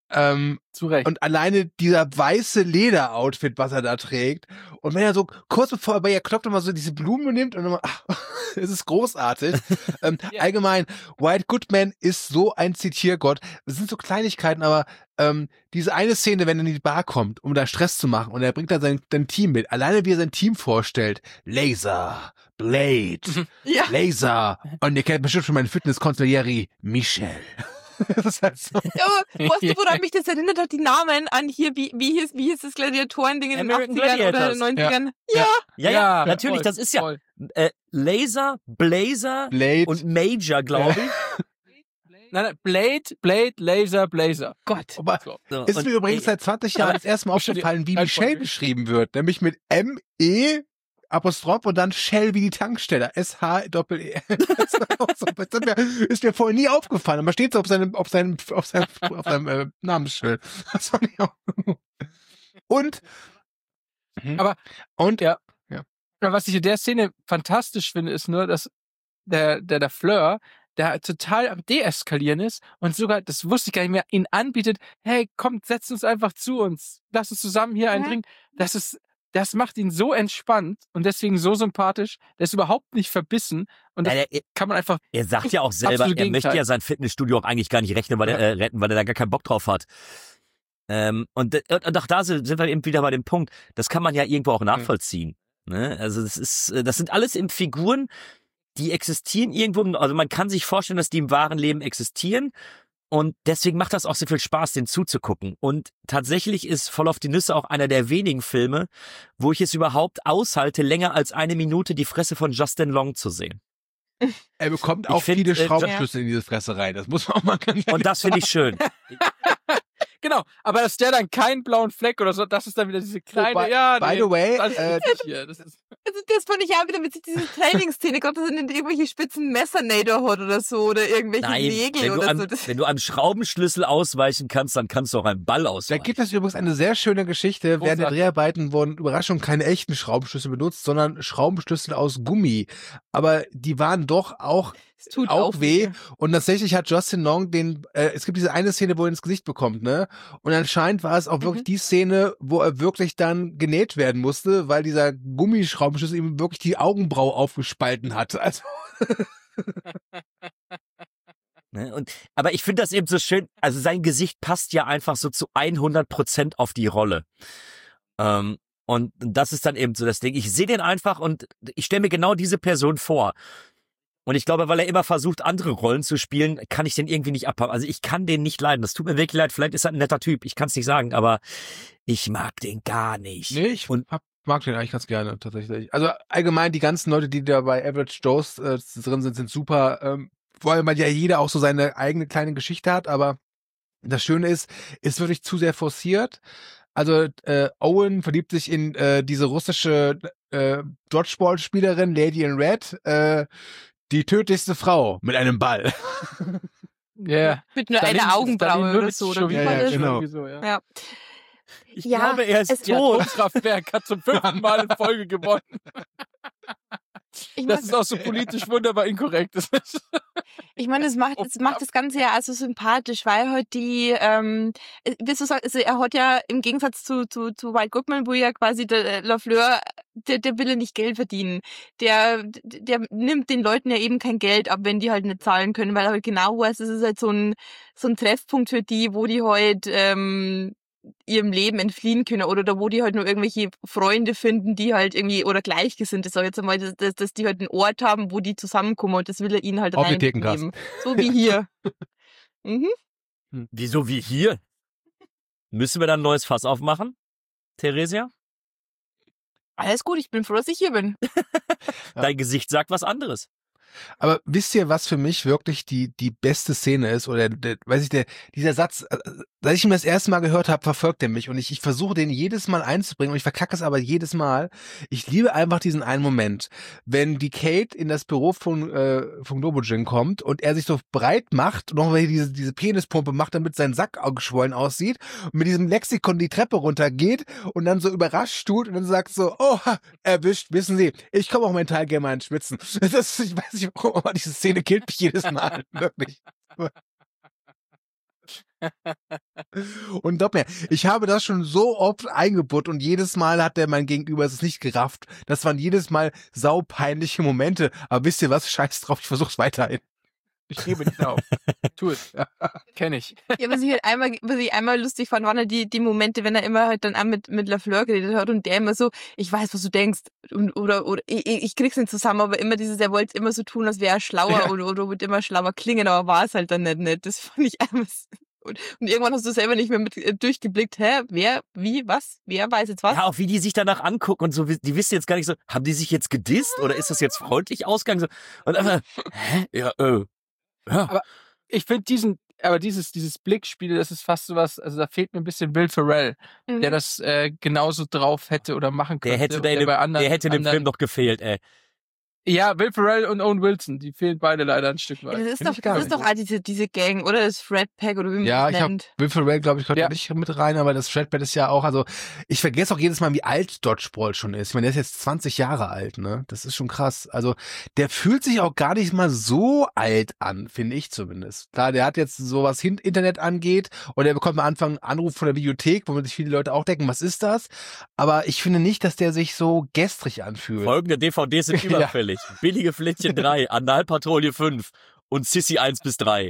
Zu Recht.
Und alleine dieser weiße Lederoutfit, was er da trägt. Und wenn er so kurz bevor er bei ihr klopft, immer so diese Blume nimmt und immer, es ist großartig. Allgemein, White Goodman ist so ein Zitiergott. Es sind so Kleinigkeiten, aber diese eine Szene, wenn er in die Bar kommt, um da Stress zu machen und er bringt dann sein Team mit. Alleine wie er sein Team vorstellt. Laser, Blade,
Ja.
Laser. Und ihr kennt bestimmt schon meinen Fitness-Consigliere Michelle. Das ist halt so.
Ja, aber weißt du, woran mich das erinnert hat? Die Namen an hier, wie hieß das Gladiatoren-Ding in den
American
80ern oder
Gladiators.
90ern?
Ja,
Ja,
natürlich,
voll,
das ist ja
voll.
Laser, Blazer
Blade.
und Major, glaube ich.
Nein, Blade, Laser, Blazer.
Gott.
Aber
So,
ist
und
mir übrigens
ich-
seit 20 Jahren das erste Mal
schon die
aufgefallen, wie
Reihenfolge.
Michelle geschrieben wird. Nämlich mit M-E Apostroph und dann Shell wie die Tankstelle. S-H-Doppel-E. Das war auch so, ist mir vorher nie aufgefallen. Aber steht so auf seinem Namensschild. Das fand ich auch. Und,
Aber-
und,
Ja. Aber was ich in der Szene fantastisch finde, ist nur, dass der Fleur, der total am Deeskalieren ist und sogar, das wusste ich gar nicht mehr, ihn anbietet, hey, kommt, setz uns einfach zu uns. Lass uns zusammen hier einen
Ja.
trinken. Das macht ihn so entspannt und deswegen so sympathisch. Der ist überhaupt nicht verbissen und das kann man einfach.
Er sagt ja auch selber,
Absolut
er möchte
Gegenteil.
ja sein Fitnessstudio auch eigentlich gar nicht retten, weil er da gar keinen Bock drauf hat. Und auch da sind wir eben wieder bei dem Punkt, das kann man ja irgendwo auch nachvollziehen. Ne? Also das sind alles eben Figuren, die existieren irgendwo, also man kann sich vorstellen, dass die im wahren Leben existieren. Und deswegen macht das auch so viel Spaß, den zuzugucken. Und tatsächlich ist Voll auf die Nüsse auch einer der wenigen Filme, wo ich es überhaupt aushalte, länger als 1 Minute die Fresse von Justin Long zu sehen.
er bekommt
Ich
auch
find,
viele Schraubenschlüssel in diese Fresse rein. Das muss man auch mal ganz
Und das finde ich schön.
Genau, aber dass der dann keinen blauen Fleck oder so, das ist dann wieder diese kleine,
by the way,
das ist hier, das ist,
Also das fand ich auch wieder mit dieser Trainingsszene, Gott, dass er nicht irgendwelche spitzen Messernader hat oder so oder irgendwelche
Nein,
Nägel oder so.
wenn du einem Schraubenschlüssel ausweichen kannst, dann kannst du auch einen Ball
Da
ausweichen.
gibt es übrigens eine sehr schöne Geschichte. Während der
Großartig.
Dreharbeiten wurden, Überraschung, keine echten Schraubenschlüssel benutzt, sondern Schraubenschlüssel aus Gummi. Aber die waren doch auch
Es tut
auch weh. Und tatsächlich hat Justin Long es gibt diese eine Szene, wo er ins Gesicht bekommt, ne? Und anscheinend war es auch wirklich die Szene, wo er wirklich dann genäht werden musste, weil dieser Gummischraubenschlüssel ihm wirklich die Augenbraue aufgespalten hat. Also,
Ne? Aber ich finde das eben so schön, also sein Gesicht passt ja einfach so zu 100% auf die Rolle. Und das ist dann eben so das Ding. Ich sehe den einfach und ich stelle mir genau diese Person vor. Und ich glaube, weil er immer versucht, andere Rollen zu spielen, kann ich den irgendwie nicht abhaben. Also ich kann den nicht leiden. Das tut mir wirklich leid. Vielleicht ist er ein netter Typ. Ich kann es nicht sagen, aber ich mag den gar nicht.
nee, ich
Und
mag den eigentlich ganz gerne, tatsächlich. Also allgemein, die ganzen Leute, die da bei Average Joes drin sind super. Vor allem, weil ja jeder auch so seine eigene kleine Geschichte hat, aber das Schöne ist wirklich zu sehr forciert. Also Owen verliebt sich in diese russische Dodgeball-Spielerin Lady in Red, die tödlichste Frau mit einem Ball.
yeah.
Mit nur
Stalin-
einer Augenbraue
Stalin
oder so. Oder wie
Ja,
war
ja,
das?
genau.
Irgendwie so, ja.
Ja.
ich
Ja,
glaube, er ist
es-
Das
tot.
Atomkraftwerk hat zum 5. Mal in Folge gewonnen.
Ich
Das
mein,
ist auch so politisch wunderbar inkorrekt.
ich mein, es macht das Ganze ja also sympathisch, weil halt die, wie du sagst, also er hat ja im Gegensatz zu White Goodman, wo ja quasi der Lafleur, der will ja nicht Geld verdienen. Der nimmt den Leuten ja eben kein Geld ab, wenn die halt nicht zahlen können, weil er halt genau weiß, es ist halt so ein Treffpunkt für die, wo die halt, ihrem Leben entfliehen können oder da wo die halt nur irgendwelche Freunde finden, die halt irgendwie, oder Gleichgesinnte, sag ich jetzt einmal, dass die halt einen Ort haben, wo die zusammenkommen und das will er ihnen halt
Auf die
reingeben.
Thekenkasten.
So wie hier. Mhm.
Wieso wie hier? Müssen wir dann ein neues Fass aufmachen, Theresia?
Alles gut, ich bin froh, dass ich hier bin.
Ja.
Dein Gesicht sagt was anderes.
Aber wisst ihr, was für mich wirklich die beste Szene ist? Oder dieser Satz, als ich ihn das erste Mal gehört habe, verfolgt er mich und ich versuche den jedes Mal einzubringen und ich verkacke es aber jedes Mal. Ich liebe einfach diesen einen Moment, wenn die Kate in das Büro von Globojin kommt und er sich so breit macht, noch weil diese Penispumpe macht, damit sein Sack geschwollen aussieht und mit diesem Lexikon die Treppe runtergeht und dann so überrascht tut und dann sagt so, oh, erwischt, wissen Sie, ich komme auch meinen Teil gerne mal ins Schwitzen. Ich weiß nicht warum, aber diese Szene killt mich jedes Mal, wirklich. Und glaub mir, ich habe das schon so oft eingebaut und jedes Mal hat der mein Gegenüber es nicht gerafft. Das waren jedes Mal saupeinliche Momente. Aber wisst ihr was? Scheiß drauf, ich versuch's weiterhin.
Ich gebe nicht auf. Tu es. Kenn ich.
Ja, was ich einmal lustig fand, waren halt die Momente, wenn er immer halt dann auch mit Lafleur geredet hat und der immer so, ich weiß, was du denkst, oder ich krieg's nicht zusammen, aber immer er wollte immer so tun, als wäre er schlauer oder wird immer schlauer klingen, aber war es halt dann nicht. Das fand ich einmal und irgendwann hast du selber nicht mehr mit durchgeblickt, wer, wie, was, wer weiß jetzt was?
Ja, auch wie die sich danach angucken und so, die wissen jetzt gar nicht so, haben die sich jetzt gedisst oder ist das jetzt freundlich ausgegangen? So, und einfach, ja.
Aber ich finde dieses Blickspiel, das ist fast sowas, also da fehlt mir ein bisschen Will Ferrell, der das genauso drauf hätte oder machen könnte.
Der hätte dem Film doch gefehlt, ey.
Ja, Will Ferrell und Owen Wilson, die fehlen beide leider ein Stück weit.
Ja, das ist doch all diese Gang, oder? Das Fred Pack oder wie man
Ja,
das nennt.
Will Ferrell, glaube ich, gehört nicht mit rein, aber das Fred Pack ist ja auch, also ich vergesse auch jedes Mal, wie alt Dodgeball schon ist. Ich meine, der ist jetzt 20 Jahre alt, ne? Das ist schon krass. Also der fühlt sich auch gar nicht mal so alt an, finde ich zumindest. Klar, der hat jetzt so was Internet angeht und er bekommt am Anfang einen Anruf von der Videothek, wo sich viele Leute auch denken, was ist das? Aber ich finde nicht, dass der sich so gestrig anfühlt.
Folgende DVDs sind überfällig. Billige Flittchen 3, Analpatrouille 5 und Sissy 1 bis 3.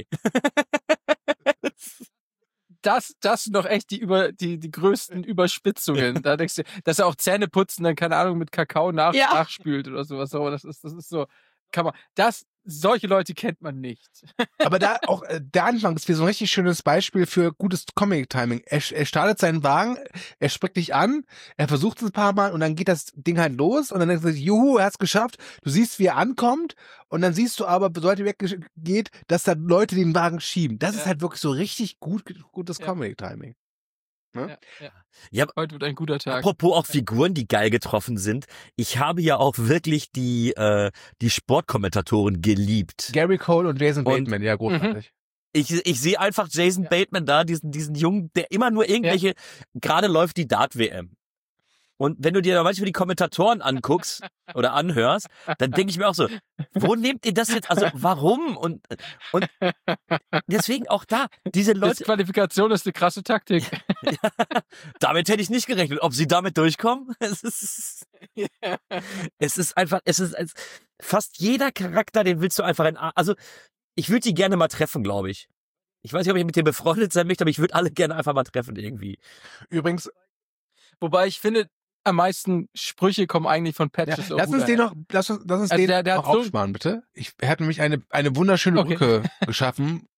Das sind doch echt die größten Überspitzungen. Da denkst du, dass er auch Zähne putzen, dann keine Ahnung mit Kakao nachspült oder sowas. Aber das ist so, solche Leute kennt man nicht.
Aber da auch der Anfang ist wie so ein richtig schönes Beispiel für gutes Comic-Timing. Er startet seinen Wagen, er spricht dich an, er versucht es ein paar Mal und dann geht das Ding halt los und dann denkst du, juhu, er hat's geschafft. Du siehst, wie er ankommt und dann siehst du aber, sobald er weggeht, dass da Leute den Wagen schieben. Das ist halt wirklich so richtig gutes Comic-Timing. Ne?
Ja,
heute wird ein guter Tag.
Apropos auch Figuren, die geil getroffen sind. Ich habe ja auch wirklich die Sportkommentatoren geliebt.
Gary Cole und Jason Bateman, ja, großartig.
Ich sehe einfach Jason Bateman da, diesen Jungen, der immer nur irgendwelche, gerade läuft die Dart-WM. Und wenn du dir da manchmal die Kommentatoren anguckst oder anhörst, dann denke ich mir auch so, wo nehmt ihr das jetzt, also warum? Und deswegen auch da, diese Leute.
Disqualifikation ist eine krasse Taktik.
Ja, damit hätte ich nicht gerechnet. Ob sie damit durchkommen? Es ist fast jeder Charakter, den willst du einfach also ich würde die gerne mal treffen, glaube ich. Ich weiß nicht, ob ich mit dir befreundet sein möchte, aber ich würde alle gerne einfach mal treffen irgendwie.
Übrigens,
wobei ich finde, am meisten Sprüche kommen eigentlich von Patches.
Lass uns den noch aufsparen, bitte. Er hat nämlich eine wunderschöne Brücke geschaffen,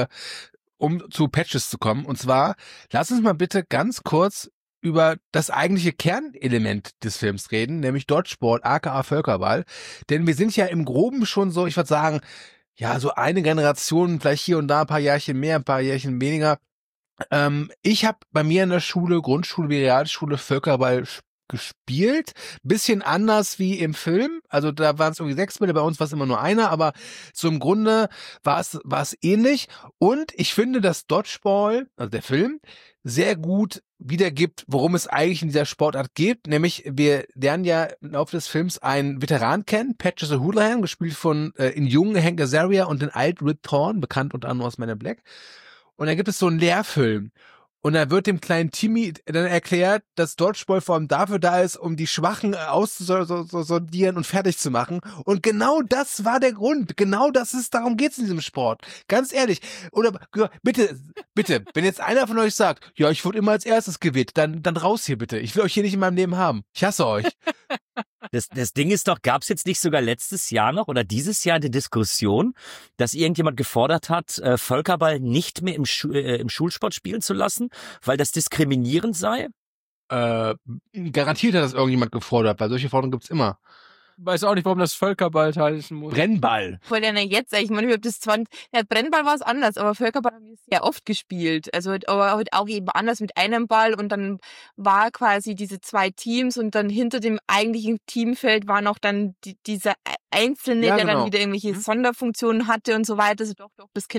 um zu Patches zu kommen. Und zwar, lass uns mal bitte ganz kurz über das eigentliche Kernelement des Films reden, nämlich Dodgeball, aka Völkerball. Denn wir sind ja im Groben schon so, ich würde sagen, ja, so eine Generation, vielleicht hier und da ein paar Jährchen mehr, ein paar Jährchen weniger. Ich habe bei mir in der Schule, Grundschule wie Realschule, Völkerball gespielt. Bisschen anders wie im Film. Also da waren es irgendwie 6 Bälle, bei uns war es immer nur einer, aber so im Grunde war es ähnlich. Und ich finde, dass Dodgeball, also der Film, sehr gut wiedergibt, worum es eigentlich in dieser Sportart geht. Nämlich, wir lernen ja im Laufe des Films einen Veteran kennen, Patches O'Houlihan, gespielt von in jungen Hank Azaria und den alt Rip Torn, bekannt unter anderem aus Men in Black. Und dann gibt es so einen Lehrfilm. Und da wird dem kleinen Timmy dann erklärt, dass Dodgeball vor allem dafür da ist, um die Schwachen auszusondieren und fertig zu machen. Und genau das war der Grund. Genau darum geht's in diesem Sport. Ganz ehrlich. Oder bitte, wenn jetzt einer von euch sagt, ja, ich wurde immer als erstes gewählt, dann raus hier bitte. Ich will euch hier nicht in meinem Leben haben. Ich hasse euch.
Das Ding ist doch, gab es jetzt nicht sogar letztes Jahr noch oder dieses Jahr eine Diskussion, dass irgendjemand gefordert hat, Völkerball nicht mehr im Schulsport spielen zu lassen, weil das diskriminierend sei?
Garantiert hat das irgendjemand gefordert, weil solche Forderungen gibt's immer.
Weiß auch nicht, warum das Völkerball heißen muss.
Brennball.
Voll ja jetzt, ich meine, ich hab das zwar, ja, Brennball war es anders, aber Völkerball haben wir sehr oft gespielt. Also, aber halt auch eben anders mit einem Ball und dann war quasi diese 2 Teams und dann hinter dem eigentlichen Teamfeld war noch dann dieser Einzelne, der dann wieder irgendwelche Sonderfunktionen hatte und so weiter. Also doch, das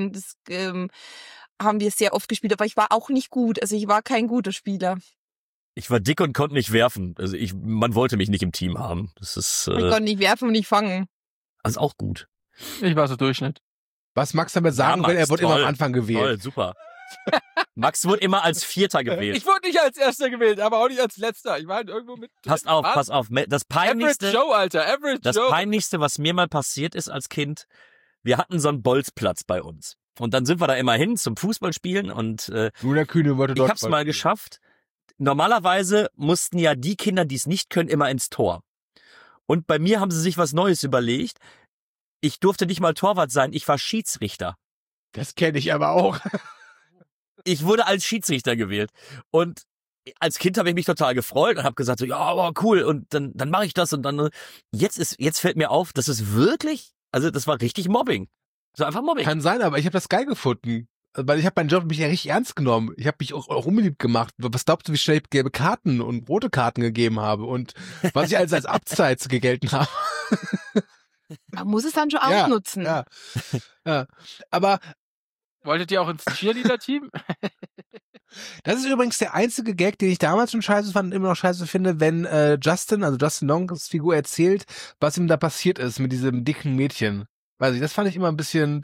haben wir sehr oft gespielt, aber ich war auch nicht gut. Also ich war kein guter Spieler.
Ich war dick und konnte nicht werfen. Also man wollte mich nicht im Team haben. Das ist.
Ich konnte nicht werfen und nicht fangen.
Also auch gut.
Ich war so Durchschnitt.
Was Max damit sagen will, er wird immer am Anfang gewählt.
Toll, super. Max wurde immer als Vierter gewählt.
Ich wurde nicht als Erster gewählt, aber auch nicht als Letzter. Ich war halt irgendwo mit.
Pass auf. Das
Average
Peinlichste,
Joe, Alter. Average
das
Joe.
Peinlichste, was mir mal passiert ist als Kind, wir hatten so einen Bolzplatz bei uns. Und dann sind wir da immer hin zum Fußballspielen und
Julia Kühne wollte
ich
dort
hab's mal geschafft. Normalerweise mussten ja die Kinder, die es nicht können, immer ins Tor. Und bei mir haben sie sich was Neues überlegt. Ich durfte nicht mal Torwart sein, ich war Schiedsrichter.
Das kenne ich aber auch.
Ich wurde als Schiedsrichter gewählt. Und als Kind habe ich mich total gefreut und habe gesagt, so, ja, aber cool. Und dann mache ich das und dann. Jetzt fällt mir auf, das ist wirklich, also das war richtig Mobbing. So einfach Mobbing.
Kann sein, aber ich habe das geil gefunden. Weil ich habe meinen Job mich ja richtig ernst genommen. Ich habe mich auch unbeliebt gemacht. Was glaubst du, wie schnell ich gelbe Karten und rote Karten gegeben habe und was ich als Abseits gegelten habe?
Man muss es dann schon ausnutzen.
Ja. Aber
Wolltet ihr auch ins Cheerleader-Team?
das ist übrigens der einzige Gag, den ich damals schon scheiße fand und immer noch scheiße finde, wenn Justin Longs Figur erzählt, was ihm da passiert ist mit diesem dicken Mädchen. Weiß ich, das fand ich immer ein bisschen,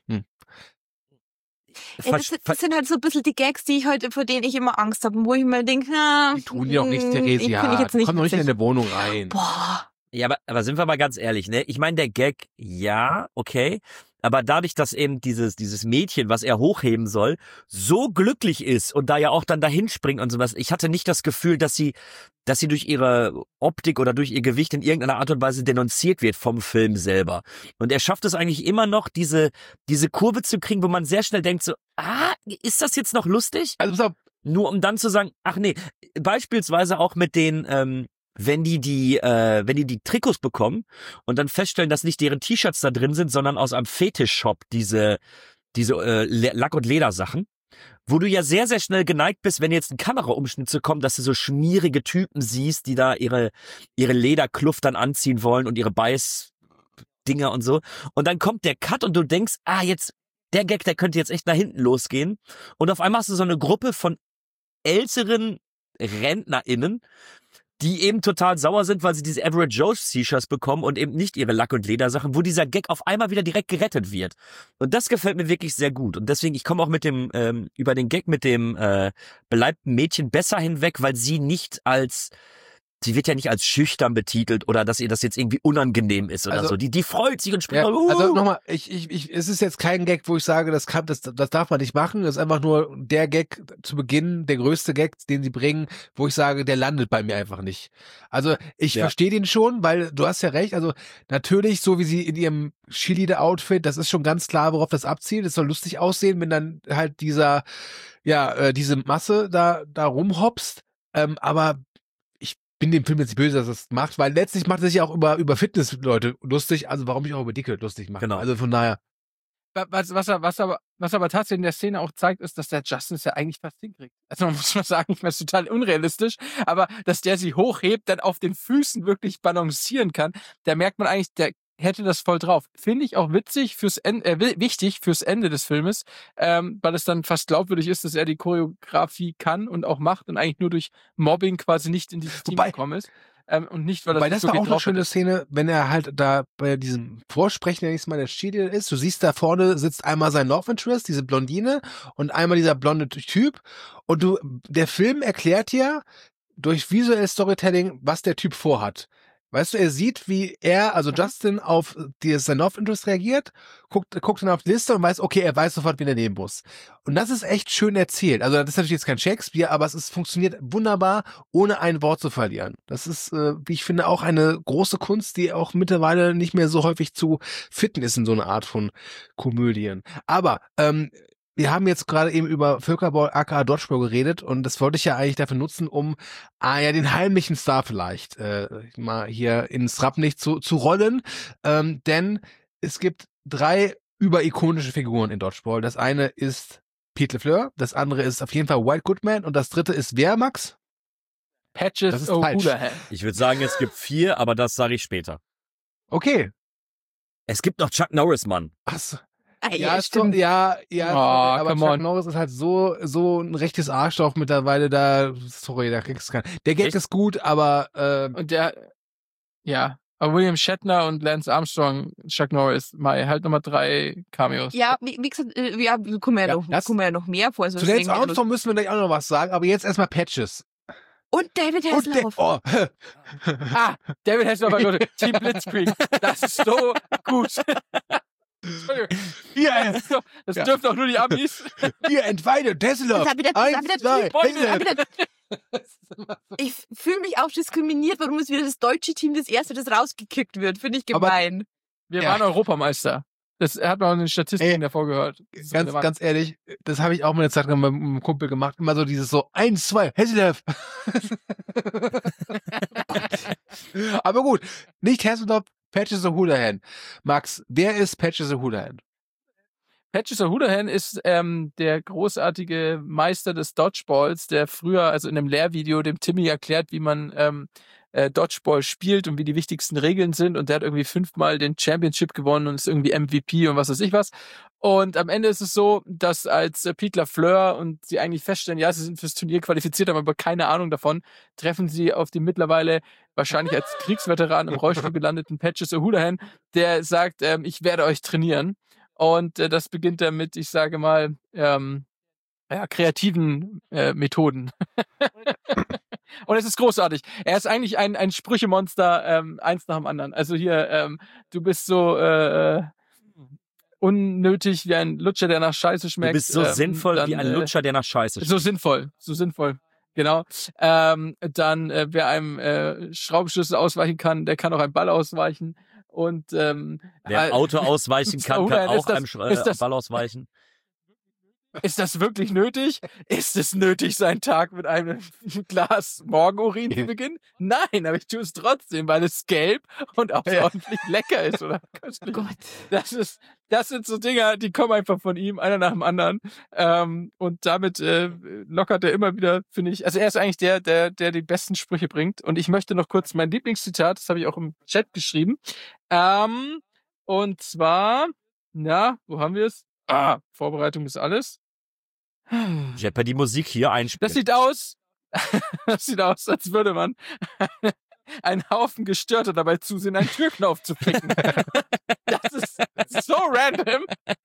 Ja, das sind halt so ein bisschen die Gags, vor denen ich immer Angst habe, wo ich mir denke,
die tun dir doch nichts, Theresia. Komm doch nicht in deine Wohnung rein.
Boah.
Ja, aber sind wir mal ganz ehrlich, ne? Ich meine, der Gag, ja, okay. Aber dadurch, dass eben dieses Mädchen, was er hochheben soll, so glücklich ist und da ja auch dann dahin springt und sowas, ich hatte nicht das Gefühl, dass sie durch ihre Optik oder durch ihr Gewicht in irgendeiner Art und Weise denunziert wird vom Film selber. Und er schafft es eigentlich immer noch, diese Kurve zu kriegen, wo man sehr schnell denkt so, ist das jetzt noch lustig?
Also pass auf,
Nur um dann zu sagen, ach nee, beispielsweise auch mit den, wenn die Trikots bekommen und dann feststellen, dass nicht deren T-Shirts da drin sind, sondern aus einem Fetisch-Shop diese Lack- und Ledersachen, wo du ja sehr, sehr schnell geneigt bist, wenn jetzt ein Kameraumschnitt zu kommen, dass du so schmierige Typen siehst, die da ihre Lederkluft dann anziehen wollen und ihre Beißdinger und so. Und dann kommt der Cut und du denkst, jetzt, der Gag, der könnte jetzt echt nach hinten losgehen. Und auf einmal hast du so eine Gruppe von älteren RentnerInnen, die eben total sauer sind, weil sie diese Average Joe's T-Shirts bekommen und eben nicht ihre Lack- und Ledersachen, wo dieser Gag auf einmal wieder direkt gerettet wird. Und das gefällt mir wirklich sehr gut. Und deswegen, ich komme auch mit dem, über den Gag mit dem beleibten Mädchen besser hinweg, weil sie wird ja nicht als schüchtern betitelt oder dass ihr das jetzt irgendwie unangenehm ist oder so. Die freut sich und springt.
Ja, also nochmal, es ist jetzt kein Gag, wo ich sage, das darf man nicht machen. Das ist einfach nur der Gag zu Beginn, der größte Gag, den sie bringen, wo ich sage, der landet bei mir einfach nicht. Also ich verstehe den schon, weil du hast ja recht. Also natürlich, so wie sie in ihrem Cheerleader-Outfit, das ist schon ganz klar, worauf das abzielt. Es soll lustig aussehen, wenn dann halt diese Masse da rumhopst. Aber bin dem Film jetzt nicht böse, dass er das macht, weil letztlich macht er sich ja auch über Fitness-Leute lustig, also warum ich auch über Dicke lustig mache.
Genau.
Also von daher.
Was aber tatsächlich in der Szene auch zeigt, ist, dass der Justin es ja eigentlich fast hinkriegt. Also man muss mal sagen, ich meine, es ist total unrealistisch, aber dass der sie hochhebt, dann auf den Füßen wirklich balancieren kann, da merkt man eigentlich, der hätte das voll drauf. Finde ich auch witzig wichtig fürs Ende des Filmes, weil es dann fast glaubwürdig ist, dass er die Choreografie kann und auch macht und eigentlich nur durch Mobbing quasi nicht in dieses Team gekommen ist. Und nicht, weil
das
so
war
viel
auch eine
drauf
schöne
hat.
Szene, wenn er halt da bei diesem Vorsprechen, der nächstes Mal der Cheerleader ist. Du siehst, da vorne sitzt einmal sein Love Interest, diese Blondine, und einmal dieser blonde Typ. Und der Film erklärt dir durch visuelles Storytelling, was der Typ vorhat. Weißt du, er sieht, wie Justin auf sein Love Interest reagiert, guckt dann auf die Liste und weiß, okay, er weiß sofort, wen er nehmen muss. Und das ist echt schön erzählt. Also das ist natürlich jetzt kein Shakespeare, aber funktioniert wunderbar, ohne ein Wort zu verlieren. Das ist, wie ich finde, auch eine große Kunst, die auch mittlerweile nicht mehr so häufig zu finden ist in so einer Art von Komödien. Aber, wir haben jetzt gerade eben über Völkerball aka Dodgeball geredet und das wollte ich ja eigentlich dafür nutzen, um den heimlichen Star vielleicht mal hier ins Rampenlicht zu rollen. Denn es gibt 3 überikonische Figuren in Dodgeball. Das eine ist Pete LeFleur, das andere ist auf jeden Fall White Goodman und das dritte ist wer, Max?
Patches O'Houlihan.
Ich würde sagen, es gibt 4, aber das sage ich später.
Okay.
Es gibt noch Chuck Norris, Mann.
Achso.
Ja, stimmt.
Aber Chuck Norris ist halt so ein rechtes Arschloch mittlerweile, da kriegst du keinen. Der Gag ist gut, aber
und der, ja, Aber William Shatner und Lance Armstrong, Chuck Norris, halt nochmal 3 Cameos.
Ja, wie gesagt, wir kommen ja noch mehr vor. Also
Zu Lance
deswegen-
Armstrong müssen wir gleich auch noch was sagen, aber jetzt erstmal Patches.
Und David Hasselhoff.
David Hasselhoff, Leute, Team Blitzkrieg. Das ist so gut. Entschuldigung. Das dürfen doch nur die Amis.
Hier, entweidet, Hasselhoff.
Ich fühle mich auch diskriminiert, warum es wieder das deutsche Team das erste, das rausgekickt wird. Finde ich gemein.
Wir waren Europameister. Das hat man in den Statistiken davor gehört.
Ganz ehrlich, das habe ich auch mal eine Zeit lang mit einem Kumpel gemacht. Immer so dieses so 1, 2, Hasselhoff. Aber gut, nicht Hasselhoff, Patches O'Houlihan. Max, wer ist Patches O'Houlihan?
Patches O'Houlihan ist der großartige Meister des Dodgeballs, der früher, also in einem Lehrvideo, dem Timmy erklärt, wie man Dodgeball spielt und wie die wichtigsten Regeln sind. Und der hat irgendwie 5-mal den Championship gewonnen und ist irgendwie MVP und was weiß ich was. Und am Ende ist es so, dass als Pete LaFleur und sie eigentlich feststellen, ja, sie sind fürs Turnier qualifiziert, haben aber keine Ahnung davon, treffen sie auf die mittlerweile wahrscheinlich als Kriegsveteran im Rollstuhl gelandeten Patches O'Houlihan, der sagt, ich werde euch trainieren. Und das beginnt damit, ich sage mal, kreativen Methoden. Und es ist großartig. Er ist eigentlich ein Sprüchemonster, eins nach dem anderen. Also hier, du bist so unnötig wie ein Lutscher, der nach Scheiße schmeckt.
Du bist so sinnvoll wie ein Lutscher, der nach Scheiße schmeckt.
So sinnvoll. Genau. Dann, wer einem Schraubenschlüssel ausweichen kann, der kann auch einen Ball ausweichen. Und
wer ein Auto ausweichen kann, kann auch einem Ball ausweichen.
Ist das wirklich nötig? Ist es nötig, seinen Tag mit einem Glas Morgenurin zu beginnen? Nein, aber ich tue es trotzdem, weil es gelb und außerordentlich lecker ist, oder?
Oh Gott.
Das sind so Dinger, die kommen einfach von ihm, einer nach dem anderen. Und damit lockert er immer wieder, finde ich. Also er ist eigentlich der die besten Sprüche bringt. Und ich möchte noch kurz mein Lieblingszitat, das habe ich auch im Chat geschrieben. Und zwar, wo haben wir es? Vorbereitung ist alles.
Jeopardy Musik hier einspielen.
Das sieht aus, als würde man einen Haufen Gestörter dabei zusehen, einen Türknauf zu ficken. Das ist so random.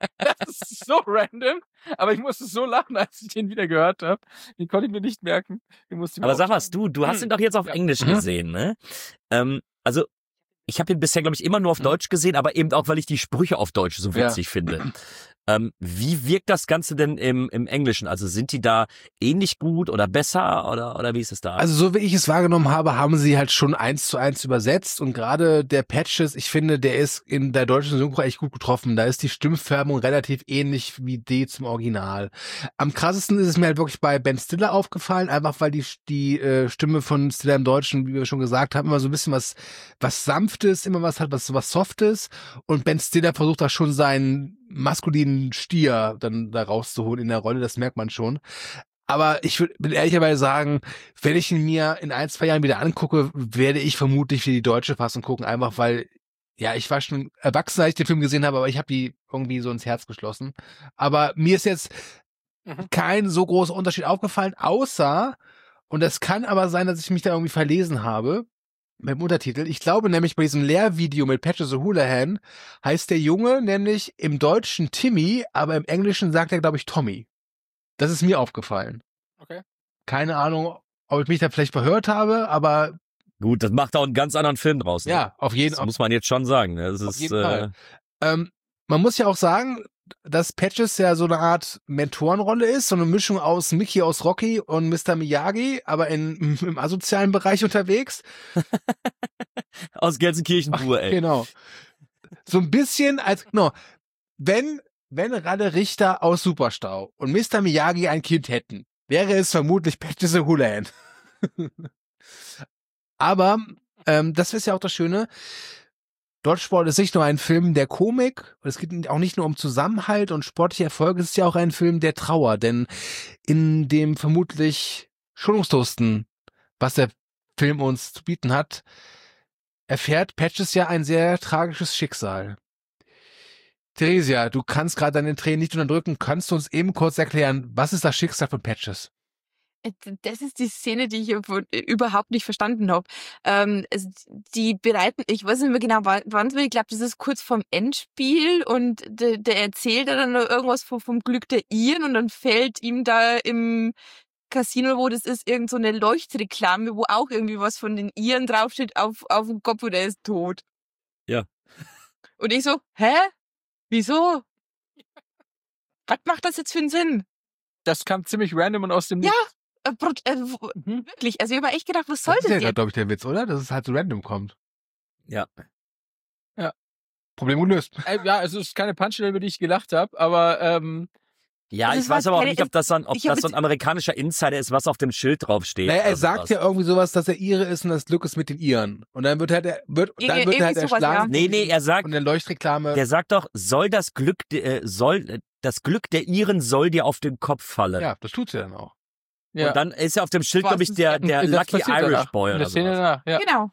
Aber ich musste so lachen, als ich den wieder gehört habe. Den konnte ich mir nicht merken.
Aber sag was, du hast ihn doch jetzt auf Englisch gesehen, ne? Also, ich habe ihn bisher, glaube ich, immer nur auf Deutsch gesehen, aber eben auch, weil ich die Sprüche auf Deutsch so witzig finde. Wie wirkt das Ganze denn im Englischen? Also sind die da ähnlich gut oder besser oder wie ist es da?
Also so wie ich es wahrgenommen habe, haben sie halt schon 1:1 übersetzt und gerade der Patches, ich finde, der ist in der deutschen Synchro echt gut getroffen. Da ist die Stimmfärbung relativ ähnlich wie die zum Original. Am krassesten ist es mir halt wirklich bei Ben Stiller aufgefallen, einfach weil die Stimme von Stiller im Deutschen, wie wir schon gesagt haben, immer so ein bisschen was Sanftes, immer was hat, was Softes und Ben Stiller versucht da schon seinen maskulinen Stier dann da rauszuholen in der Rolle, das merkt man schon. Aber ich will ehrlicherweise sagen, wenn ich ihn mir in 1-2 Jahren wieder angucke, werde ich vermutlich für die deutsche Fassung gucken, einfach weil, ich war schon erwachsen, als ich den Film gesehen habe, aber ich habe die irgendwie so ins Herz geschlossen. Aber mir ist jetzt kein so großer Unterschied aufgefallen, außer, und das kann aber sein, dass ich mich da irgendwie verlesen habe, mit dem Untertitel. Ich glaube nämlich bei diesem Lehrvideo mit Patches O'Houlihan heißt der Junge nämlich im Deutschen Timmy, aber im Englischen sagt er, glaube ich, Tommy. Das ist mir aufgefallen.
Okay.
Keine Ahnung, ob ich mich da vielleicht verhört habe, aber...
Gut, das macht auch einen ganz anderen Film draus. Ne?
Ja, auf jeden Fall.
Das muss man jetzt schon sagen. Das
auf
ist,
jeden Fall. Man muss ja auch sagen, dass Patches ja so eine Art Mentorenrolle ist, so eine Mischung aus Mickey aus Rocky und Mr. Miyagi, aber im asozialen Bereich unterwegs.
Aus Gelsenkirchen pur, ey.
Genau. So ein bisschen wenn Ralle Richter aus Superstau und Mr. Miyagi ein Kind hätten, wäre es vermutlich Patches O'Houlihan. Aber das ist ja auch das Schöne. Dodgeball ist nicht nur ein Film der Komik, es geht auch nicht nur um Zusammenhalt und sportliche Erfolge, es ist ja auch ein Film der Trauer, denn in dem vermutlich schonungslosesten, was der Film uns zu bieten hat, erfährt Patches ja ein sehr tragisches Schicksal. Theresia, du kannst gerade deine Tränen nicht unterdrücken, kannst du uns eben kurz erklären, was ist das Schicksal von Patches?
Das ist die Szene, die ich überhaupt nicht verstanden habe. Die bereiten, ich weiß nicht mehr genau, wann ich glaube, das ist kurz vorm Endspiel und der erzählt dann noch irgendwas vom Glück der Iren und dann fällt ihm da im Casino, wo das ist, irgend so eine Leuchtreklame, wo auch irgendwie was von den Iren draufsteht, auf dem Kopf und er ist tot.
Ja.
Und ich so, hä? Wieso? Was macht das jetzt für einen Sinn?
Das kam ziemlich random und aus dem
Ja,
Nichts.
wirklich. Also ich habe echt gedacht, was soll
Das ist
das
ja,
jetzt?
glaube ich, der Witz, oder? Dass es halt so random kommt.
Ja.
Problem gelöst.
Ja, also es ist keine Punchline, über die ich gelacht habe, aber
Ja,
Also
ich
es war
weiß aber auch
keine-
nicht, ob das so ein
ich hab
so ein amerikanischer Insider ist, was auf dem Schild draufsteht.
Naja, er
oder
sagt
sowas.
ja irgendwie sowas, dass er Ire ist und das Glück ist mit den Iren. Und dann wird halt
Irgendwie
halt
sowas,
erschlagen
Nee, er sagt,
von der Leuchtreklame.
der sagt doch, das Glück der Iren soll dir auf den Kopf fallen.
Ja, das tut's ja dann auch.
ja.
Und dann ist ja auf dem Schild,
Was
glaube ich,
ist-
der
Und das
Lucky
passiert
Irish
danach.
Boy
In
oder
der Szene
sowas.
danach, ja.
Genau.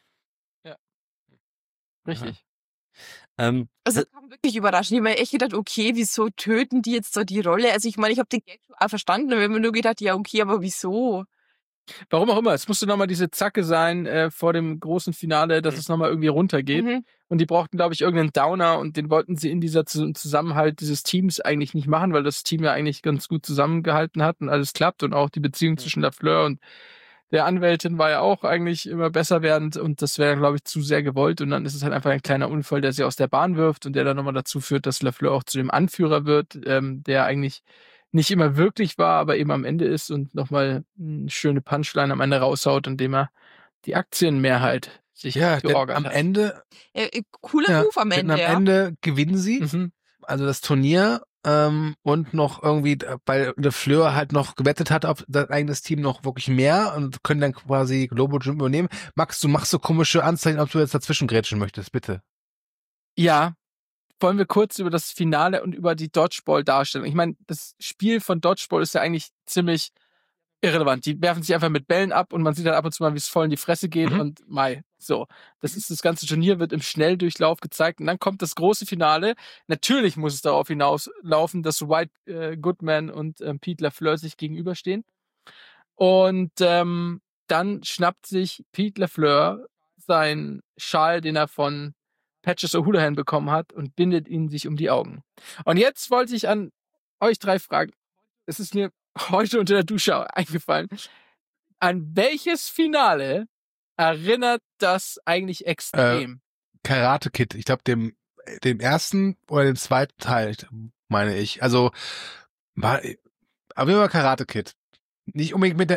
Richtig.
Also das kam wirklich überraschend. Ich habe mir echt gedacht, okay, wieso töten die jetzt so die Rolle? Also ich meine, ich habe den Gag schon auch verstanden, aber ich habe mir nur gedacht, ja okay, aber wieso?
Warum auch immer, es musste nochmal diese Zacke sein vor dem großen Finale, dass es nochmal irgendwie runtergeht.
Mhm.
Und die brauchten, glaube ich, irgendeinen Downer und den wollten sie in dieser Zusammenhalt dieses Teams eigentlich nicht machen, weil das Team ja eigentlich ganz gut zusammengehalten hat und alles klappt und auch die Beziehung zwischen Lafleur und der Anwältin war ja auch eigentlich immer besser werdend und das wäre, glaube ich, zu sehr gewollt und dann ist es halt einfach ein kleiner Unfall, der sie aus der Bahn wirft und der dann nochmal dazu führt, dass Lafleur auch zu dem Anführer wird, der eigentlich nicht immer wirklich war, aber eben am Ende ist und nochmal eine schöne Punchline am Ende raushaut, indem er die Aktienmehrheit sich
Ja, denn
georgert
am
hat.
Ende,
Cooler Move am
denn
Ende,
am
ja.
Ende gewinnen sie,
Mhm.
also das Turnier, und noch irgendwie, weil Lafleur halt noch gewettet hat auf sein eigenes Team noch wirklich mehr und können dann quasi Globo Gym übernehmen. Max, du machst so komische Anzeichen, ob du jetzt dazwischen grätschen möchtest, bitte.
Ja, wollen wir kurz über das Finale und über die Dodgeball-Darstellung. Ich meine, das Spiel von Dodgeball ist ja eigentlich ziemlich irrelevant. Die werfen sich einfach mit Bällen ab und man sieht dann ab und zu mal, wie es voll in die Fresse geht und so. Das ganze Turnier wird im Schnelldurchlauf gezeigt und dann kommt das große Finale. Natürlich muss es darauf hinauslaufen, dass White Goodman und Pete Lafleur sich gegenüberstehen. Und dann schnappt sich Pete Lafleur seinen Schal, den er von Patches O'Houlihan bekommen hat und bindet ihn sich um die Augen. Und jetzt wollte ich an euch drei fragen. Es ist mir heute unter der Dusche eingefallen. An welches Finale erinnert das eigentlich extrem?
Karate Kid, ich glaube dem ersten oder dem zweiten Teil, meine ich. Also aber immer Karate Kid. Nicht unbedingt mit der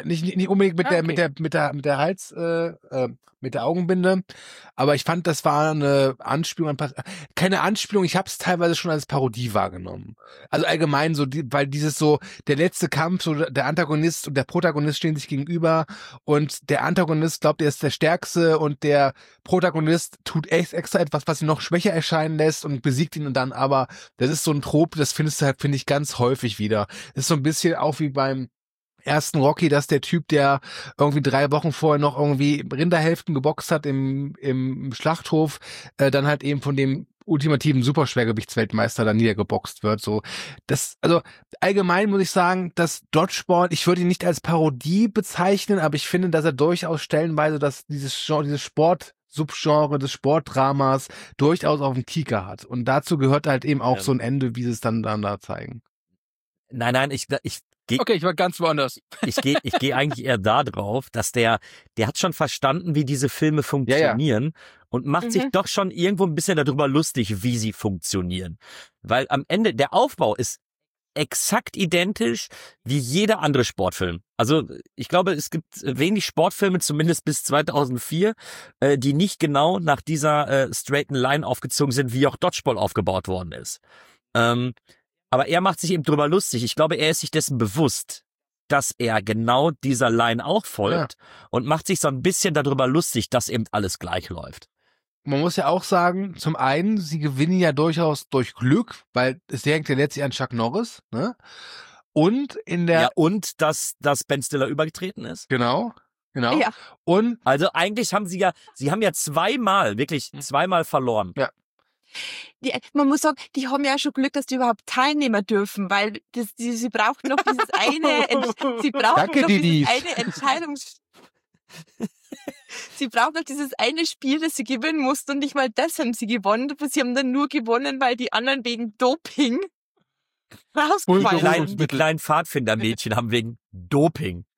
Hals, mit der Augenbinde. Aber ich fand, das war eine Anspielung, keine Anspielung, ich habe es teilweise schon als Parodie wahrgenommen. Also allgemein so, weil dieses so, der letzte Kampf, so der Antagonist und der Protagonist stehen sich gegenüber und der Antagonist glaubt, er ist der Stärkste und der Protagonist tut echt extra etwas, was ihn noch schwächer erscheinen lässt und besiegt ihn und dann aber, das ist so ein Trop, das findest du halt, finde ich, ganz häufig wieder. Das ist so ein bisschen auch wie beim ersten Rocky, dass der Typ, der irgendwie 3 Wochen vorher noch irgendwie Rinderhälften geboxt hat im Schlachthof, dann halt eben von dem ultimativen Superschwergewichtsweltmeister dann niedergeboxt wird. So, das, also allgemein muss ich sagen, dass Dodgeball, ich würde ihn nicht als Parodie bezeichnen, aber ich finde, dass er durchaus stellenweise dieses Subgenre des Sportdramas durchaus auf dem Kieker hat. Und dazu gehört halt eben auch so ein Ende, wie sie es dann da zeigen.
Nein, ich
Okay, ich war ganz woanders.
geh eigentlich eher da drauf, dass der hat schon verstanden, wie diese Filme funktionieren und macht sich doch schon irgendwo ein bisschen darüber lustig, wie sie funktionieren. Weil am Ende der Aufbau ist exakt identisch wie jeder andere Sportfilm. Also ich glaube, es gibt wenig Sportfilme, zumindest bis 2004, die nicht genau nach dieser straighten Line aufgezogen sind, wie auch Dodgeball aufgebaut worden ist. Aber er macht sich eben drüber lustig. Ich glaube, er ist sich dessen bewusst, dass er genau dieser Line auch folgt und macht sich so ein bisschen darüber lustig, dass eben alles gleich läuft.
Man muss ja auch sagen, zum einen, sie gewinnen ja durchaus durch Glück, weil es hängt ja letztlich an Chuck Norris, ne? Und in der...
Ja, und dass Ben Stiller übergetreten ist.
Genau.
Ja.
Und
Also eigentlich haben sie haben ja zweimal verloren.
Ja.
Man muss sagen, die haben ja schon Glück, dass die überhaupt Teilnehmer dürfen, weil sie brauchen noch dieses
Danke, Didis.
Sie brauchen noch dieses eine Spiel, das sie gewinnen mussten und nicht mal das haben sie gewonnen. Sie haben dann nur gewonnen, weil die anderen wegen Doping rausgefallen sind.
Die kleinen Pfadfindermädchen haben wegen Doping.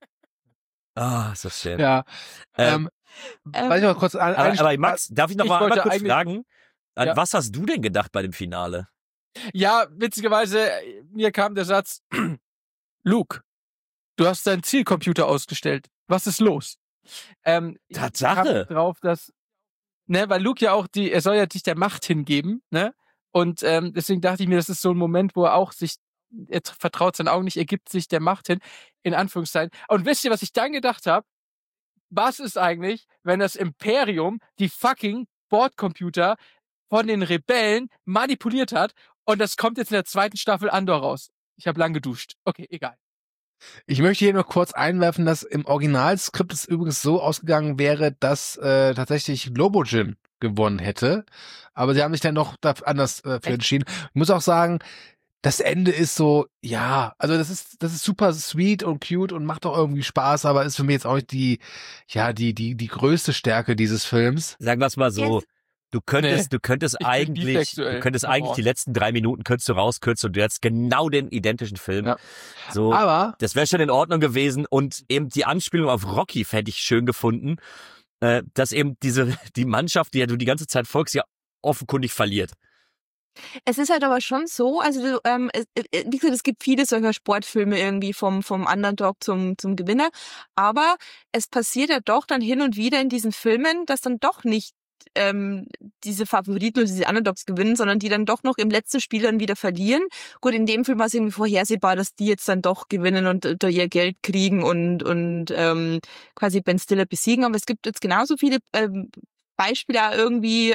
Ah, ist das schön.
Ja. Weiß ich mal kurz
aber Max, darf ich noch mal einmal kurz fragen?
Ja.
Was hast du denn gedacht bei dem Finale?
Ja, witzigerweise, mir kam der Satz, Luke, du hast deinen Zielcomputer ausgestellt. Was ist los?
Tatsache.
Ich kam drauf, dass, weil Luke ja auch er soll ja sich der Macht hingeben, ne? Und deswegen dachte ich mir, das ist so ein Moment, wo er vertraut seinen Augen nicht, er gibt sich der Macht hin, in Anführungszeichen. Und wisst ihr, was ich dann gedacht habe? Was ist eigentlich, wenn das Imperium die fucking Bordcomputer von den Rebellen manipuliert hat und das kommt jetzt in der 2. Staffel Andor raus? Ich habe lang geduscht. Okay, egal.
Ich möchte hier noch kurz einwerfen, dass im Originalskript es übrigens so ausgegangen wäre, dass tatsächlich Lobojin gewonnen hätte. Aber sie haben sich dann noch anders für entschieden. Ich muss auch sagen, das Ende ist so, ja, also das ist super sweet und cute und macht auch irgendwie Spaß, aber ist für mich jetzt auch nicht die größte Stärke dieses Films.
Sagen wir es mal so. Du könntest eigentlich die letzten 3 Minuten könntest du rauskürzen und du hättest genau den identischen Film.
Ja.
So,
Aber
das wäre schon in Ordnung gewesen und eben die Anspielung auf Rocky hätte ich schön gefunden, dass eben die Mannschaft, die du die ganze Zeit folgst, ja offenkundig verliert.
Es ist halt aber schon so, also wie gesagt, es gibt viele solcher Sportfilme irgendwie vom Underdog zum Gewinner, aber es passiert ja doch dann hin und wieder in diesen Filmen, dass dann doch nicht diese Favoriten oder diese Underdogs gewinnen, sondern die dann doch noch im letzten Spiel dann wieder verlieren. Gut, in dem Film war es irgendwie vorhersehbar, dass die jetzt dann doch gewinnen und da ihr Geld kriegen und quasi Ben Stiller besiegen, aber es gibt jetzt genauso viele Beispiele auch irgendwie,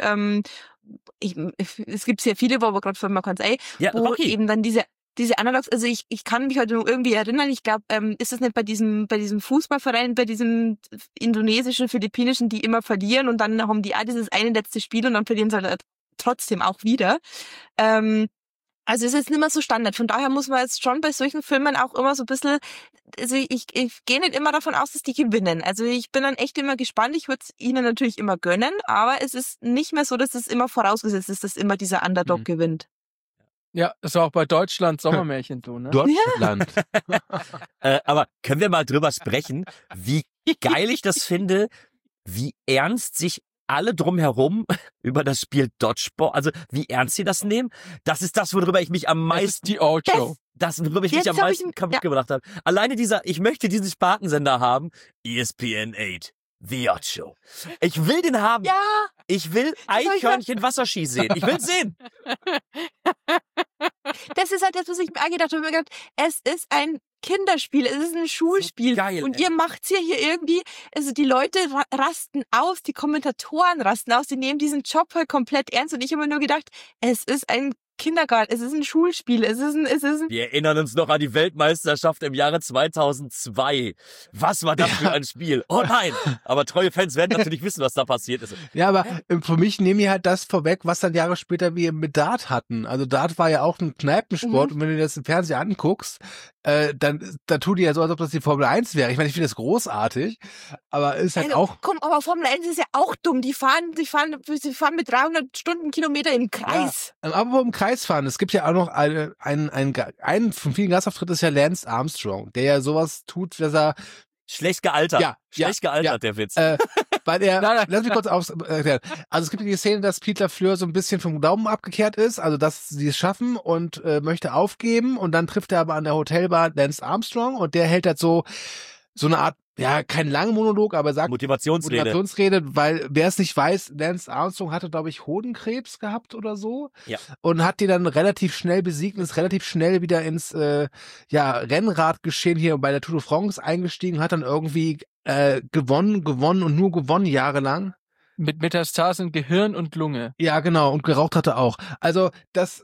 es gibt sehr viele, wo aber gerade fällt mir ganz ein, wo
Rocky.
eben dann diese Underdogs, also ich kann mich heute noch irgendwie erinnern, ich glaube, ist das nicht bei diesem Fußballverein, bei diesem indonesischen, philippinischen, die immer verlieren und dann haben die auch dieses eine letzte Spiel und dann verlieren sie halt trotzdem auch wieder. Also es ist nicht mehr so Standard. Von daher muss man jetzt schon bei solchen Filmen auch immer so ein bisschen, also ich gehe nicht immer davon aus, dass die gewinnen. Also ich bin dann echt immer gespannt. Ich würde es ihnen natürlich immer gönnen, aber es ist nicht mehr so, dass es immer vorausgesetzt ist, dass immer dieser Underdog gewinnt.
Ja, das war auch bei Deutschland Sommermärchen so, ne?
Deutschland.
Aber können wir mal drüber sprechen, wie geil ich das finde, wie ernst sich alle drumherum über das Spiel Dodgeball, also wie ernst sie das nehmen. Das ist das, worüber ich mich am meisten...
die Old-Show.
Das, worüber ich mich am meisten kaputt gebracht habe. Alleine ich möchte diesen Spartensender haben. ESPN 8. The Odd Show. Ich will den haben.
Ja.
Ich will Eichhörnchen Wasserski sehen. Ich will sehen.
Das ist halt das, was ich mir gedacht habe. Ich mir gedacht, es ist ein Kinderspiel, es ist ein Schulspiel.
So geil,
und ihr macht's hier irgendwie, also die Leute rasten aus, die Kommentatoren rasten aus, die nehmen diesen Job halt komplett ernst. Und ich habe mir nur gedacht, es ist ein Kindergarten, es ist ein Schulspiel, es ist ein
Wir erinnern uns noch an die Weltmeisterschaft im Jahre 2002. Was war das für ein Spiel? Oh nein! Aber treue Fans werden natürlich wissen, was da passiert ist.
Ja, aber für mich nehme ich halt das vorweg, was dann Jahre später wir mit Dart hatten. Also Dart war ja auch ein Kneipensport und wenn du dir das im Fernsehen anguckst, dann tut die ja so, als ob das die Formel 1 wäre. Ich meine, ich finde das großartig, aber ist halt auch...
Komm, aber Formel 1 ist ja auch dumm. Die fahren mit 300 Stundenkilometer im Kreis.
Ja, aber im Kreis fahren. Es gibt ja auch noch einen von vielen Gastauftritten ist ja Lance Armstrong, der ja sowas tut, dass er
Schlecht gealtert.
Ja,
Schlecht gealtert, der Witz.
weil lass mich kurz erklären. Also es gibt die Szene, dass Peter Fleur so ein bisschen vom Glauben abgekehrt ist, also dass sie es schaffen und möchte aufgeben und dann trifft er aber an der Hotelbar Lance Armstrong und der hält halt so eine Art, ja, kein langer Monolog, aber sagt Motivationsrede, weil wer es nicht weiß, Lance Armstrong hatte, glaube ich, Hodenkrebs gehabt oder so.
Ja.
Und hat die dann relativ schnell besiegt und ist relativ schnell wieder ins Rennradgeschehen hier bei der Tour de France eingestiegen, hat dann irgendwie gewonnen und nur gewonnen jahrelang.
Mit Metastasen Gehirn und Lunge.
Ja, genau. Und geraucht hatte auch. Also das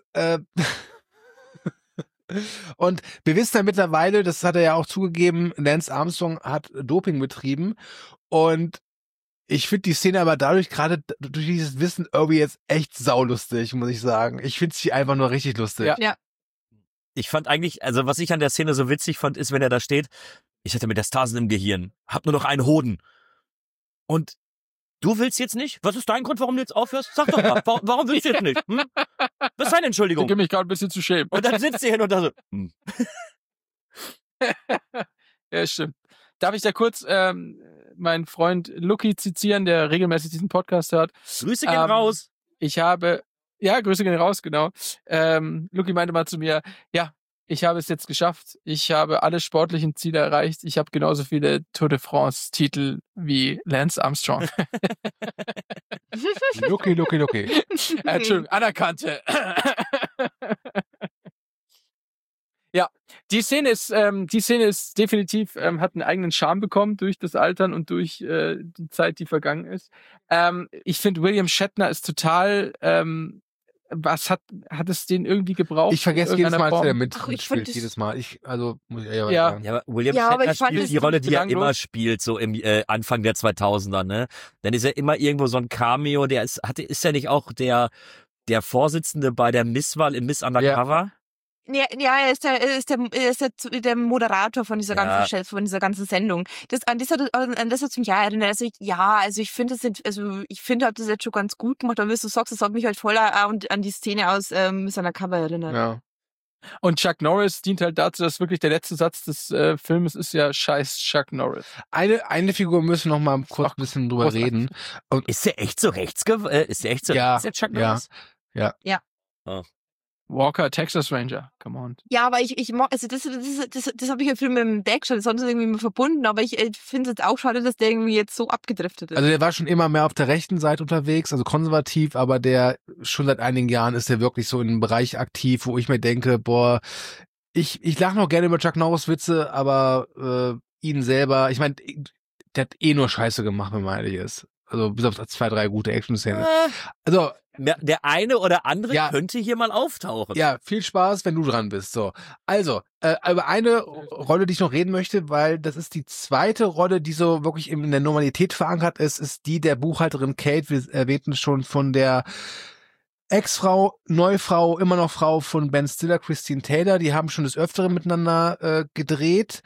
und wir wissen ja mittlerweile, das hat er ja auch zugegeben, Lance Armstrong hat Doping betrieben und Ich finde die Szene aber dadurch, gerade durch dieses Wissen, irgendwie jetzt echt saulustig, muss ich sagen. Ich finde sie einfach nur richtig lustig.
Ja.
Ja.
Ich fand eigentlich, also was ich an der Szene so witzig fand, ist, wenn er da steht, ich hatte Metastasen im Gehirn, hab nur noch einen Hoden. Und du willst jetzt nicht? Was ist dein Grund, warum du jetzt aufhörst? Sag doch mal, warum willst du jetzt nicht? Hm? Was ist deine
Ich
Entschuldigung?
beginne mich gerade ein bisschen zu schämen.
Und dann sitzt er hin und da so,
Ja, stimmt. Darf ich da kurz meinen Freund Lucky zitieren, der regelmäßig diesen Podcast hört?
Grüße gehen raus.
Grüße gehen raus, genau. Lucky meinte mal zu mir, ja, ich habe es jetzt geschafft. Ich habe alle sportlichen Ziele erreicht. Ich habe genauso viele Tour de France-Titel wie Lance Armstrong.
Lucky.
Entschuldigung, anerkannte. Ja, die Szene ist definitiv, hat einen eigenen Charme bekommen durch das Altern und durch die Zeit, die vergangen ist. Ich finde, William Shatner ist total, was hat es den irgendwie gebraucht?
Ich vergesse
in
jedes
irgendeiner
Mal, dass er
Form?
Ach, ich
mitspielt.
fand das-
Jedes Mal. Muss ich ehrlich
Ja.
sagen.
Ja, aber William
Ja, aber
Shatner
ich fand
spielt
es
die Rolle, die er
belanglos.
immer spielt, so im Anfang der 2000er, ne? Dann ist er immer irgendwo so ein Cameo, ist er nicht auch der Vorsitzende bei der Misswahl im Miss Undercover?
Ja, er ist der Moderator von dieser ganzen Sendung. An das hat mich ja erinnert. Also ich finde, hat das jetzt schon ganz gut gemacht, aber wie du sagst, das hat mich halt voll an die Szene aus seiner Cover erinnert.
Ja.
Und Chuck Norris dient halt dazu, dass wirklich der letzte Satz des Films ist ja scheiß Chuck Norris.
Eine Figur müssen wir noch mal kurz ein bisschen drüber
großartig.
reden.
Ist der echt so ist der echt so
Ja,
rechts, der Chuck
ja.
Norris?
Walker, Texas Ranger, come on.
Ja, aber ich mag, also das habe ich ja viel mit dem Deck schon sonst irgendwie immer verbunden, aber ich finde es jetzt auch schade, dass der irgendwie jetzt so abgedriftet ist.
Also der war schon immer mehr auf der rechten Seite unterwegs, also konservativ, aber der schon seit einigen Jahren ist der wirklich so in einem Bereich aktiv, wo ich mir denke, boah, ich lache noch gerne über Chuck Norris Witze, aber ihn selber, ich meine, der hat nur Scheiße gemacht, wenn man ehrlich ist. Also bis auf 2, 3 gute Action-Szenen. Also
Der eine oder andere
Ja.
könnte hier mal auftauchen.
ja, viel Spaß, wenn du dran bist. So, also über eine Rolle, die ich noch reden möchte, weil das ist die zweite Rolle, die so wirklich in der Normalität verankert ist die der Buchhalterin Kate. Wir erwähnten schon von der Ex-Frau, Neufrau, immer noch Frau von Ben Stiller, Christine Taylor. Die haben schon des Öfteren miteinander gedreht.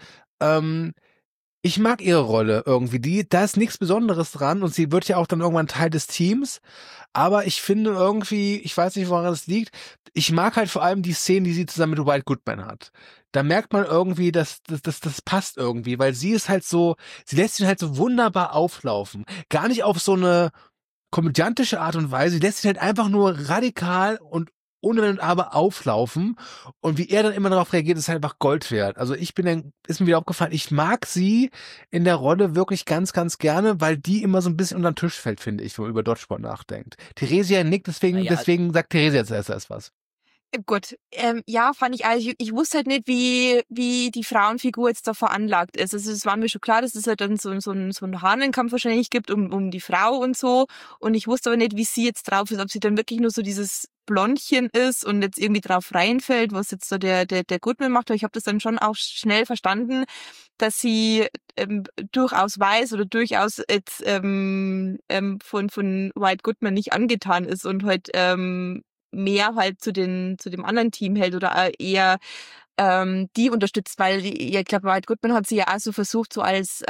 Ich mag ihre Rolle irgendwie. Da ist nichts Besonderes dran und sie wird ja auch dann irgendwann Teil des Teams. Aber ich finde irgendwie, ich weiß nicht, woran das liegt, ich mag halt vor allem die Szenen, die sie zusammen mit White Goodman hat. Da merkt man irgendwie, dass das passt irgendwie, weil sie ist halt so, sie lässt ihn halt so wunderbar auflaufen. Gar nicht auf so eine komödiantische Art und Weise, sie lässt ihn halt einfach nur radikal und ohne Wenn und Aber auflaufen und wie er dann immer darauf reagiert, ist halt einfach Gold wert. Also ist mir wieder aufgefallen, ich mag sie in der Rolle wirklich ganz, ganz gerne, weil die immer so ein bisschen unter den Tisch fällt, finde ich, wenn man über Dodgeball nachdenkt. Theresia nickt, deswegen sagt Theresia jetzt erst was.
Gut, ja, fand ich, also ich wusste halt nicht, wie die Frauenfigur jetzt da veranlagt ist. Also es war mir schon klar, dass es halt dann so einen Hahnenkampf wahrscheinlich gibt um die Frau und so. Und ich wusste aber nicht, wie sie jetzt drauf ist, ob sie dann wirklich nur so dieses Blondchen ist und jetzt irgendwie drauf reinfällt, was jetzt so der Goodman macht. Aber ich habe das dann schon auch schnell verstanden, dass sie durchaus weiß oder durchaus jetzt von White Goodman nicht angetan ist und halt mehr halt zu dem anderen Team hält oder eher die unterstützt, weil ich glaube, White Goodman hat sie ja auch so versucht, so als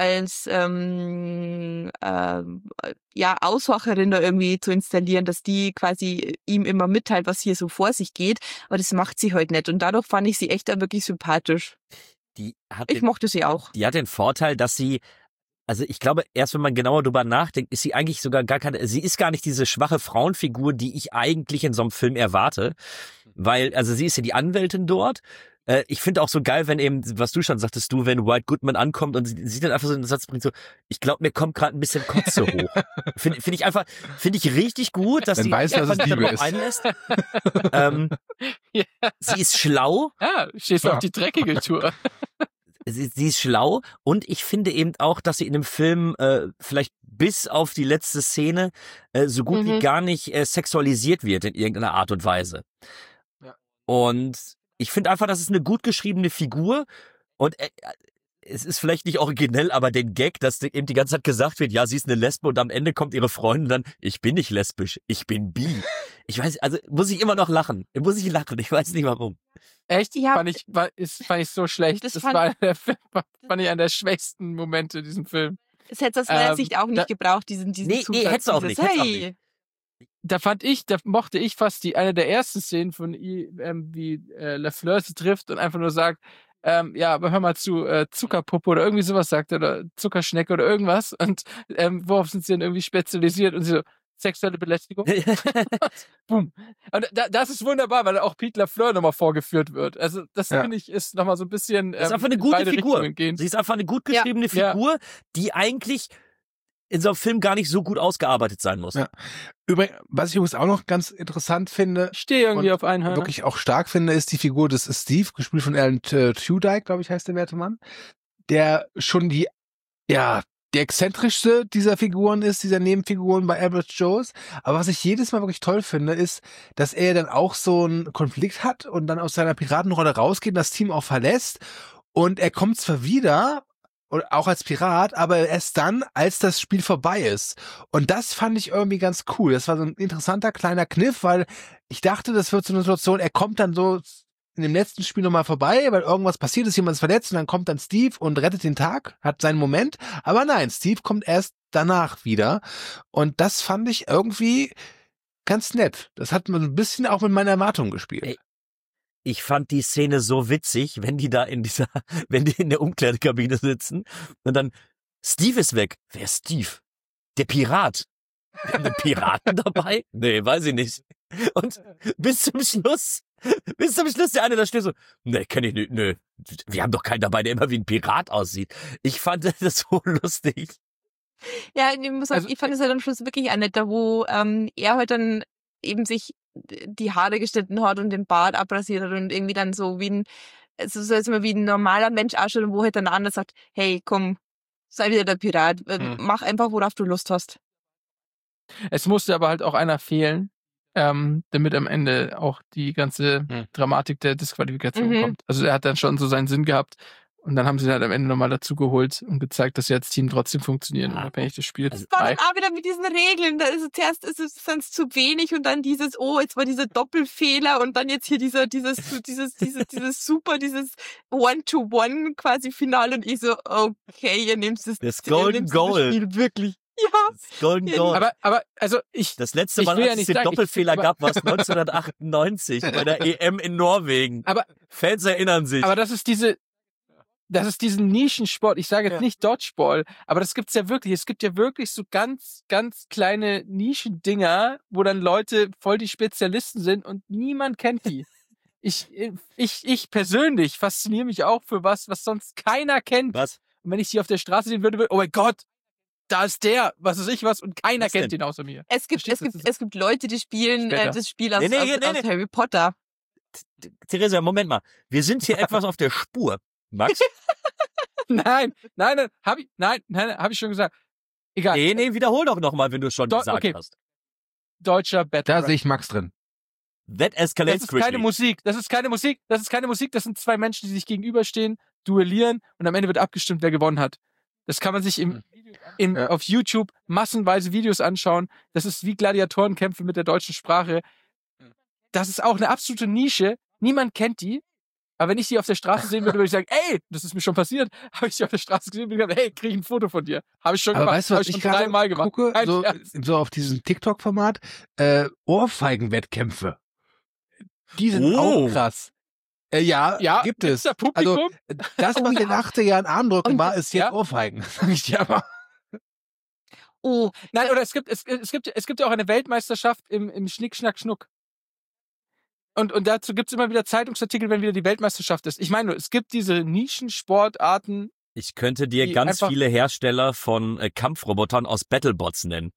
Auswacherin da irgendwie zu installieren, dass die quasi ihm immer mitteilt, was hier so vor sich geht, aber das macht sie halt nicht und dadurch fand ich sie echt da wirklich sympathisch. Ich mochte sie auch.
Die hat den Vorteil, dass sie, also ich glaube, erst wenn man genauer drüber nachdenkt, ist sie eigentlich sogar sie ist gar nicht diese schwache Frauenfigur, die ich eigentlich in so einem Film erwarte, weil, also sie ist ja die Anwältin dort. Ich finde auch so geil, wenn eben, was du schon sagtest, wenn White Goodman ankommt und sie dann einfach so einen Satz bringt, so, ich glaube, mir kommt gerade ein bisschen Kotze hoch. Finde ich richtig gut, dass
Dann
sie
weiß, dass es
einfach nicht
Liebe
darauf
ist.
einlässt.
Ja.
Sie ist schlau.
Ja, stehst du auf die dreckige Tour.
Sie ist schlau und ich finde eben auch, dass sie in dem Film vielleicht bis auf die letzte Szene so gut wie gar nicht sexualisiert wird in irgendeiner Art und Weise.
Ja.
Und ich finde einfach, das ist eine gut geschriebene Figur und es ist vielleicht nicht originell, aber den Gag, dass eben die ganze Zeit gesagt wird, ja, sie ist eine Lesbe und am Ende kommt ihre Freundin dann, ich bin nicht lesbisch, ich bin bi. Ich weiß, also muss ich immer noch lachen. Muss ich lachen, ich weiß nicht warum.
Echt?
Ja.
Fand ich so schlecht.
Das
Das
fand-
fand ich einer der schwächsten Momente in diesem Film.
Es hätte aus meiner
Ähm,
Sicht auch nicht
da-
gebraucht, diesen
Nee,
Zusatz,
hätt's auch
dieses,
nicht, hätt's auch
hey.
Da mochte ich fast eine der ersten Szenen von wie Lafleur sie trifft und einfach nur sagt, ja, aber hör mal zu, Zuckerpuppe oder irgendwie sowas sagt oder Zuckerschnecke oder irgendwas und worauf sind sie denn irgendwie spezialisiert und sie so, sexuelle Belästigung. Boom. Und das ist wunderbar, weil auch Pete Lafleur nochmal vorgeführt wird. Also das finde ich ist nochmal so ein bisschen
Das ist einfach eine
in
gute
beide
Figur.
Richtungen gehend.
Sie ist einfach eine gut geschriebene
Ja.
Figur, die eigentlich in so einem Film gar nicht so gut ausgearbeitet sein muss.
Ja. Übrigens, was ich übrigens auch noch ganz interessant finde,
Ich stehe irgendwie
und
auf einen Hörner.
wirklich auch stark finde, ist die Figur des Steve, gespielt von Alan Tudyk, glaube ich, heißt der werte Mann, der schon die exzentrischste dieser Figuren ist, dieser Nebenfiguren bei Average Joes. Aber was ich jedes Mal wirklich toll finde, ist, dass er dann auch so einen Konflikt hat und dann aus seiner Piratenrolle rausgeht und das Team auch verlässt. Und er kommt zwar wieder, und auch als Pirat, aber erst dann, als das Spiel vorbei ist. Und das fand ich irgendwie ganz cool. Das war so ein interessanter kleiner Kniff, weil ich dachte, das wird so eine Situation, er kommt dann so in dem letzten Spiel nochmal vorbei, weil irgendwas passiert ist, jemand ist verletzt und dann kommt dann Steve und rettet den Tag, hat seinen Moment. Aber nein, Steve kommt erst danach wieder. Und das fand ich irgendwie ganz nett. Das hat man ein bisschen auch mit meinen Erwartungen gespielt.
Ey, ich fand die Szene so witzig, wenn die in der Umkleidekabine sitzen und dann Steve ist weg. Wer ist Steve? Der Pirat. Wir haben einen Piraten dabei? Nee, weiß ich nicht. Und bis zum Schluss der eine da steht so, nee, kenn ich nicht, nö. Wir haben doch keinen dabei, der immer wie ein Pirat aussieht. Ich fand das so lustig.
Ja, ich muss sagen,
Also,
ich fand es halt am Schluss wirklich auch nett, da wo er halt dann eben sich die Haare geschnitten hat und den Bart abrasiert hat und irgendwie dann so wie ein normaler Mensch ausschaut und wo halt dann der andere sagt, hey, komm, sei wieder der Pirat, mach einfach, worauf du Lust hast.
Es musste aber halt auch einer fehlen, damit am Ende auch die ganze Dramatik der Disqualifikation kommt. Also er hat dann schon so seinen Sinn gehabt und dann haben sie halt am Ende nochmal dazu geholt und gezeigt, dass sie als Team trotzdem funktionieren, unabhängig des Spiels.
Das war dann auch wieder mit diesen Regeln. Da ist es zuerst sind es zu wenig und dann dieses, jetzt war dieser Doppelfehler und dann jetzt hier dieses super, dieses One-to-One quasi Finale und ich so, okay, ihr nehmt
Das Golden Goal.
Spiel wirklich. Ja.
Das Golden Goal.
Aber also
Das letzte Mal,
will ja
als es
nicht
den
sagen,
Doppelfehler gab, war es 1998 bei der EM in Norwegen.
Aber
Fans erinnern sich.
Aber das ist diesen Nischensport. Ich sage jetzt nicht Dodgeball, aber das gibt's ja wirklich. Es gibt ja wirklich so ganz, ganz kleine Nischendinger, wo dann Leute voll die Spezialisten sind und niemand kennt die. Ich persönlich fasziniere mich auch für was sonst keiner kennt.
Was?
Und wenn ich die auf der Straße sehen würde, oh mein Gott, da ist der, was weiß ich was, und keiner
Was
kennt
denn?
ihn außer mir.
Es gibt Leute, die spielen
Später.
das Spiel aus,
Nee,
aus Harry Potter.
Theresia, Moment mal. Wir sind hier etwas auf der Spur. Max?
Nein, hab ich schon gesagt. Egal.
Nee, wiederhol doch nochmal, wenn du es schon gesagt
okay.
hast.
Deutscher Battle.
Da sehe ich Max drin.
That escalates
Das ist keine Musik. Das ist keine Musik. Das sind zwei Menschen, die sich gegenüberstehen, duellieren und am Ende wird abgestimmt, wer gewonnen hat. Das kann man sich auf YouTube massenweise Videos anschauen. Das ist wie Gladiatorenkämpfe mit der deutschen Sprache. Das ist auch eine absolute Nische. Niemand kennt die. Aber wenn ich die auf der Straße sehen würde, würde ich sagen, ey, das ist mir schon passiert. Habe ich die auf der Straße gesehen und gesagt, hey, krieg ich ein Foto von dir. Habe ich schon
Aber
gemacht.
weißt du,
Habe
was
ich
ich
schon
gerade
3-mal gemacht.
gucke?
Kein
So,
Scherz.
so auf diesem TikTok-Format, Ohrfeigenwettkämpfe. Die sind auch krass. Ja, gibt es.
gibt's da Publikum?
Also, das, was in den 80er Jahren Armdrücken war, ist jetzt
Ja.
Ohrfeigen. Sag ich dir aber.
Oh,
Nein, oder es gibt ja auch eine Weltmeisterschaft im Schnick, Schnack, Schnuck. Und dazu gibt's immer wieder Zeitungsartikel, wenn wieder die Weltmeisterschaft ist. Ich meine nur, es gibt diese Nischensportarten.
Ich könnte dir
Die
ganz
einfach-
viele Hersteller von Kampfrobotern aus Battlebots nennen.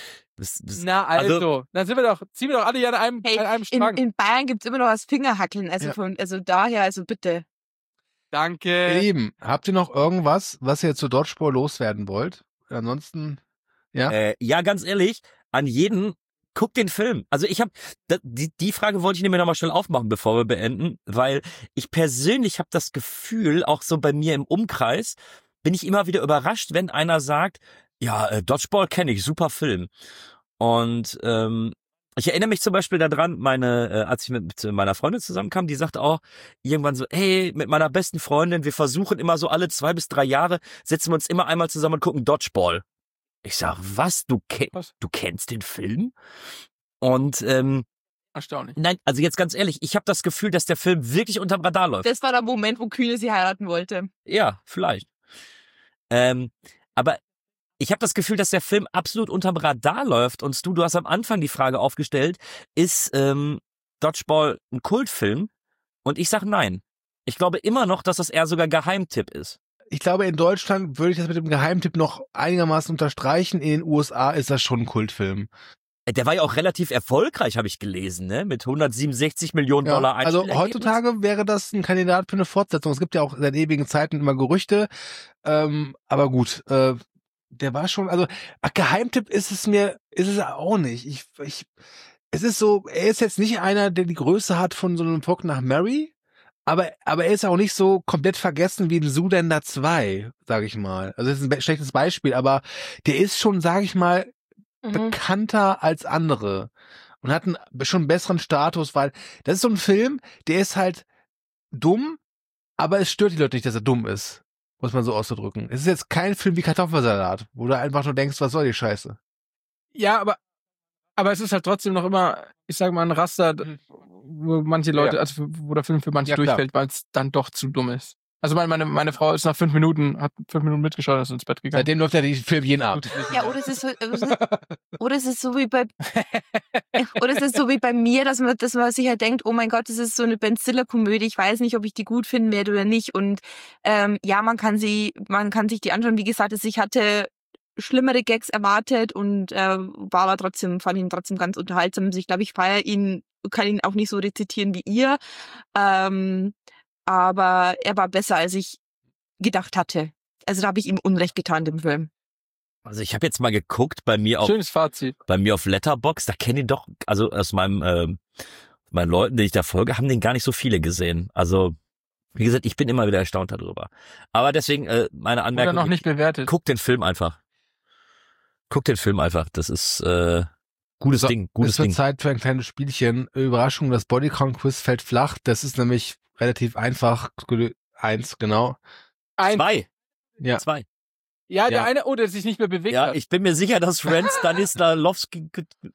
Na also, dann ziehen wir doch alle hier an einem Strang.
in Bayern gibt's immer noch das Fingerhackeln, also also bitte.
Danke.
Ihr Lieben, habt ihr noch irgendwas, was ihr zu Dodgeball loswerden wollt? Ansonsten,
ja, ganz ehrlich, an jeden, Guck den Film. Also ich habe die Frage wollte ich nämlich nochmal schnell aufmachen, bevor wir beenden, weil ich persönlich habe das Gefühl, auch so bei mir im Umkreis, bin ich immer wieder überrascht, wenn einer sagt, ja, Dodgeball kenne ich, super Film. Und ich erinnere mich zum Beispiel daran, als ich mit meiner Freundin zusammenkam, die sagte auch irgendwann so, hey, mit meiner besten Freundin, wir versuchen immer so alle 2 bis 3 Jahre, setzen wir uns immer einmal zusammen und gucken Dodgeball. Ich sag, was? Du kennst den Film? Und
Erstaunlich.
nein, also jetzt ganz ehrlich, ich habe das Gefühl, dass der Film wirklich unterm Radar läuft.
Das war der Moment, wo Kühne sie heiraten wollte.
Ja, vielleicht. Aber ich habe das Gefühl, dass der Film absolut unterm Radar läuft. Und Stu, du hast am Anfang die Frage aufgestellt, ist Dodgeball ein Kultfilm? Und ich sag nein. Ich glaube immer noch, dass das eher sogar Geheimtipp ist.
Ich glaube, in Deutschland würde ich das mit dem Geheimtipp noch einigermaßen unterstreichen. In den USA ist das schon ein Kultfilm.
Der war ja auch relativ erfolgreich, habe ich gelesen, ne? Mit 167 Millionen Dollar
also
Einspielergebnis.
heutzutage wäre das ein Kandidat für eine Fortsetzung. Es gibt ja auch seit ewigen Zeiten immer Gerüchte. Aber gut, der war schon, also Geheimtipp ist es auch nicht. Es ist so, er ist jetzt nicht einer, der die Größe hat von so einem Bock nach Mary, aber er ist auch nicht so komplett vergessen wie ein Zoolander 2, sag ich mal. Also das ist ein schlechtes Beispiel, aber der ist schon, sag ich mal, bekannter als andere und hat einen schon besseren Status, weil das ist so ein Film, der ist halt dumm, aber es stört die Leute nicht, dass er dumm ist, muss man so auszudrücken. Es ist jetzt kein Film wie Kartoffelsalat, wo du einfach nur denkst, was soll die Scheiße?
Ja, aber es ist halt trotzdem noch immer, ich sage mal, ein Raster, wo manche Leute, also wo der Film für manche durchfällt, weil es dann doch zu dumm ist. Also meine Frau ist nach 5 Minuten, hat 5 Minuten mitgeschaut und ist ins Bett gegangen.
Seitdem läuft ja der Film jeden Abend.
Ja, oder es ist so wie bei mir, dass man sich halt denkt, oh mein Gott, das ist so eine Ben Stiller-Komödie, ich weiß nicht, ob ich die gut finden werde oder nicht. Und ja, man kann sich die anschauen. Wie gesagt, ich hatte schlimmere Gags erwartet und fand ihn trotzdem ganz unterhaltsam. Also ich glaube, ich kann ihn auch nicht so rezitieren wie ihr. Aber er war besser, als ich gedacht hatte. Also da habe ich ihm Unrecht getan, dem Film.
Also ich habe jetzt mal geguckt bei mir
Schönes Fazit.
Bei mir auf Letterboxd, da kenne ich doch, also aus meinen Leuten, die ich da folge, haben den gar nicht so viele gesehen. Also wie gesagt, ich bin immer wieder erstaunt darüber. Aber deswegen meine Anmerkung.
Oder noch nicht bewertet.
Guck den Film einfach. Das ist gutes Ding.
Es wird Zeit für ein kleines Spielchen. Überraschung, das Bodycount-Quiz fällt flach. Das ist nämlich relativ einfach. 1, genau.
2.
Ja.
2.
Ja, der eine, der sich nicht mehr bewegt hat.
Ja, ich bin mir sicher, dass Franz Stanislavski...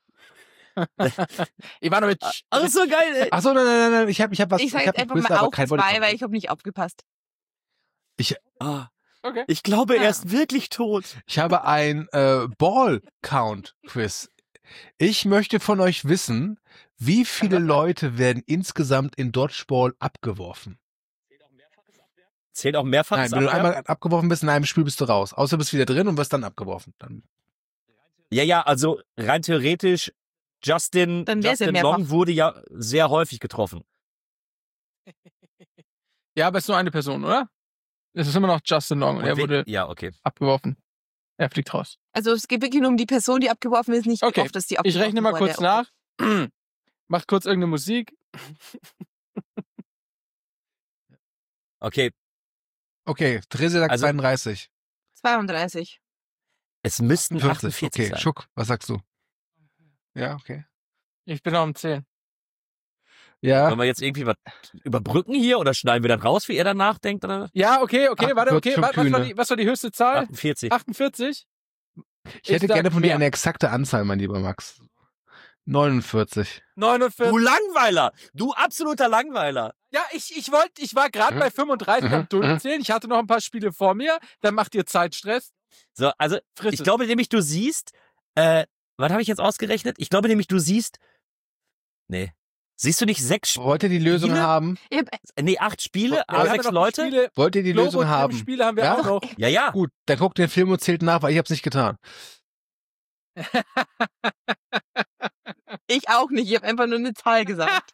Ivanovic.
Alles so geil, ey.
Achso, nein. Ich hab was.
Ich sage jetzt einfach mal auch 2, weil ich habe nicht aufgepasst.
Okay.
Ich glaube, er ist wirklich tot.
Ich habe ein Ball-Count-Quiz. Ich möchte von euch wissen, wie viele Leute werden insgesamt in Dodgeball abgeworfen?
Zählt auch mehrfaches
Nein, wenn du einmal abgeworfen bist in einem Spiel, bist du raus. Außer du bist wieder drin und wirst dann abgeworfen.
Ja, also rein theoretisch, Justin Long wurde ja sehr häufig getroffen.
Ja, aber es ist nur eine Person, oder? Es ist immer noch Justin Long und er wurde abgeworfen. Er fliegt raus.
Also es geht wirklich nur um die Person, die abgeworfen ist, nicht wie oft, dass die abgeworfen
Ich rechne mal
wurde.
kurz nach. Macht kurz irgendeine Musik.
Okay,
Therese sagt 32.
32.
Es müssten 48
okay,
sein.
Schuck, was sagst du? Ja, okay.
Ich bin am 10.
Ja.
Wollen wir jetzt irgendwie was überbrücken hier oder schneiden wir dann raus, wie er dann nachdenkt? Oder?
Ja, okay, warte, okay.
Kühne.
Was war die höchste Zahl?
48.
48?
Ich hätte gerne von dir eine exakte Anzahl, mein lieber Max. 49.
49.
Du Langweiler! Du absoluter Langweiler!
Ja, ich war gerade bei 35 am Durchzählen. Ich hatte noch ein paar Spiele vor mir. Dann macht ihr Zeitstress.
So, also ich glaube nämlich, du siehst, was habe ich jetzt ausgerechnet? Ich glaube nämlich, du siehst, siehst du nicht 6 Spiele?
Wollt ihr die Lösung haben?
8 Spiele,
Ja,
6 Leute?
Wollt ihr die Lösung haben?
Spiele haben wir auch noch.
Ja.
Gut, dann guckt den Film und zählt nach, weil ich hab's nicht getan.
Ich auch nicht, ich habe einfach nur eine Zahl gesagt.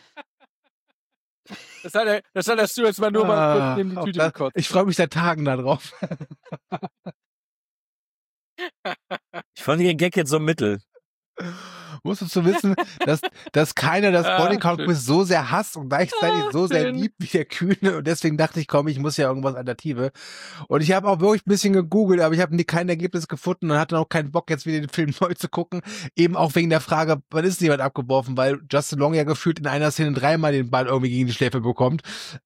Das hast du jetzt mal nur mal kurz neben die Tüte gekotzt.
Ich freue mich seit Tagen darauf.
Ich fand den Gag jetzt so mittel.
Musst du zu wissen, dass keiner das Bodycount-Quiz so sehr hasst und gleichzeitig so sehr liebt wie der Kühne. Und deswegen dachte ich, komm, ich muss ja irgendwas Alternative. Und ich habe auch wirklich ein bisschen gegoogelt, aber ich habe kein Ergebnis gefunden und hatte auch keinen Bock, jetzt wieder den Film neu zu gucken. Eben auch wegen der Frage, wann ist jemand abgeworfen, weil Justin Long ja gefühlt in einer Szene 3-mal den Ball irgendwie gegen die Schläfe bekommt.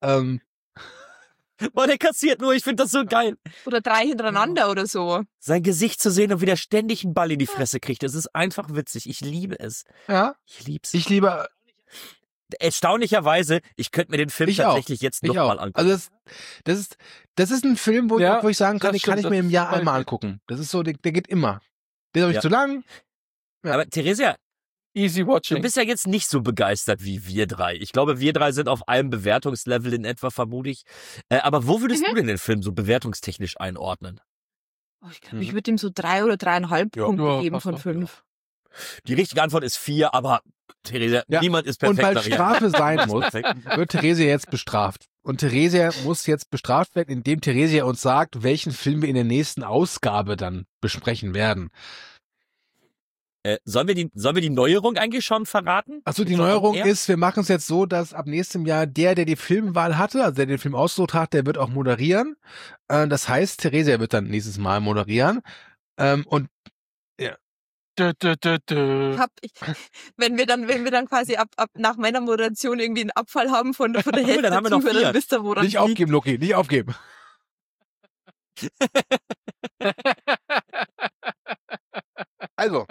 Boah, der kassiert nur, ich finde das so geil.
Oder 3 hintereinander oder so.
Sein Gesicht zu sehen und wieder ständig einen Ball in die Fresse kriegt, das ist einfach witzig. Ich liebe es.
Ja.
Ich lieb's.
Ich liebe...
Erstaunlicherweise, ich könnte mir den Film tatsächlich jetzt nochmal angucken.
Also das ist ein Film, wo ich sagen kann, kann ich mir im Jahr
das
einmal angucken. Das ist so, der geht immer. Der ist auch nicht zu lang. Ja.
Aber Theresia,
Easy watching.
du bist ja jetzt nicht so begeistert wie wir drei. Ich glaube, wir drei sind auf einem Bewertungslevel in etwa, vermute ich. Aber wo würdest du denn den Film so bewertungstechnisch einordnen?
Ich glaube, ich würde ihm so 3 oder 3,5 Punkte geben von 5.
Die richtige Antwort ist 4, aber Theresia, niemand ist perfekt.
Und weil
darin.
Strafe sein muss, wird Theresia jetzt bestraft. Und Theresia muss jetzt bestraft werden, indem Theresia uns sagt, welchen Film wir in der nächsten Ausgabe dann besprechen werden.
Sollen wir die Neuerung eigentlich schon verraten?
Achso, die Neuerung ist, wir machen es jetzt so, dass ab nächstem Jahr der die Filmwahl hatte, also der den Film ausgesucht hat, der wird auch moderieren. Das heißt, Theresia wird dann nächstes Mal moderieren. Und ja.
Wenn wir dann quasi ab nach meiner Moderation irgendwie einen Abfall haben von der Hälfte,
dann haben wir noch 4.
Dann wisst ihr, woran
Nicht aufgeben, Loki, nicht aufgeben. Also.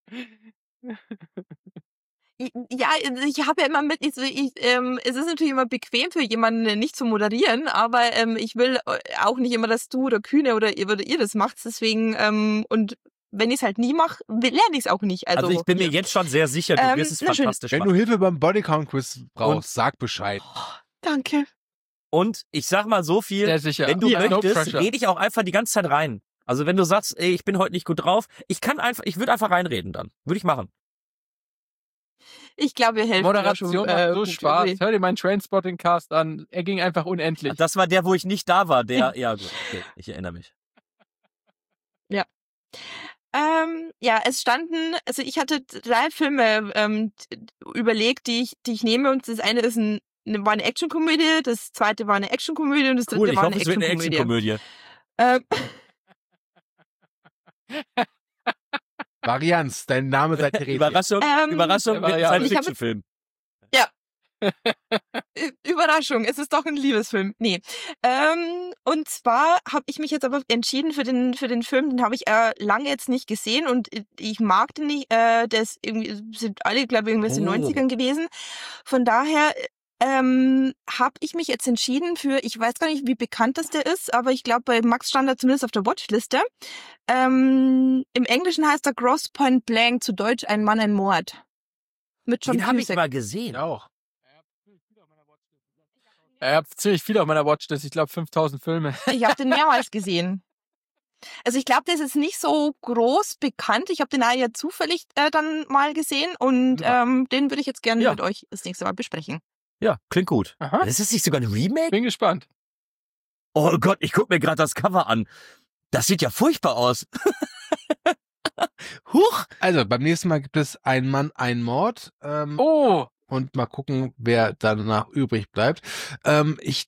Ja, ich habe ja immer es ist natürlich immer bequem für jemanden nicht zu moderieren, aber ich will auch nicht immer, dass du oder Kühne oder ihr das macht, deswegen und wenn ich es halt nie mache, lerne ich es auch nicht. Also
ich bin mir jetzt schon sehr sicher, du wirst es fantastisch
machen. Wenn du Hilfe beim Bodycount-Quiz brauchst, sag Bescheid.
Danke.
Und ich sag mal so viel, wenn du möchtest, rede ich auch einfach die ganze Zeit rein. Also wenn du sagst, ey, ich bin heute nicht gut drauf, ich würde einfach reinreden dann. Würde ich machen.
Ich glaube, wir helfen.
Moderation macht so Spaß. Hör dir meinen Trainspotting-Cast an. Er ging einfach unendlich.
Das war der, wo ich nicht da war. Ja gut, okay, ich erinnere mich.
Ja. Es standen, also ich hatte 3 Filme überlegt, die ich nehme, und das eine ist war eine Actionkomödie, das zweite war eine Actionkomödie und das dritte war eine Actionkomödie.
Varianz, dein Name sei Theresia.
Überraschung, Science-Fiction-Film.
Ja. Überraschung, es ist doch ein Liebesfilm. Nee. Und zwar habe ich mich jetzt aber entschieden für den Film, den habe ich lange jetzt nicht gesehen und ich mag den nicht. Das sind alle, glaube ich, irgendwas in den 90ern gewesen. Von daher habe ich mich jetzt entschieden für, ich weiß gar nicht, wie bekannt das der ist, aber ich glaube bei Max stand er zumindest auf der Watchliste. Im Englischen heißt er Grosse Point Blank, zu Deutsch Ein Mann, ein Mord. Mit John
Den habe ich
Cusack.
mal gesehen.
Auch.
Ich habe ziemlich viel auf meiner Watchlist, ich glaube 5000 Filme.
Ich habe den mehrmals gesehen. Also ich glaube, der ist jetzt nicht so groß bekannt. Ich habe den ja zufällig dann mal gesehen und den würde ich jetzt gerne mit euch das nächste Mal besprechen.
Ja, klingt gut.
Aha.
Ist das nicht sogar ein Remake?
Bin gespannt.
Oh Gott, ich guck mir gerade das Cover an. Das sieht ja furchtbar aus. Huch!
Also, beim nächsten Mal gibt es Ein Mann, ein Mord. Und mal gucken, wer danach übrig bleibt. Ich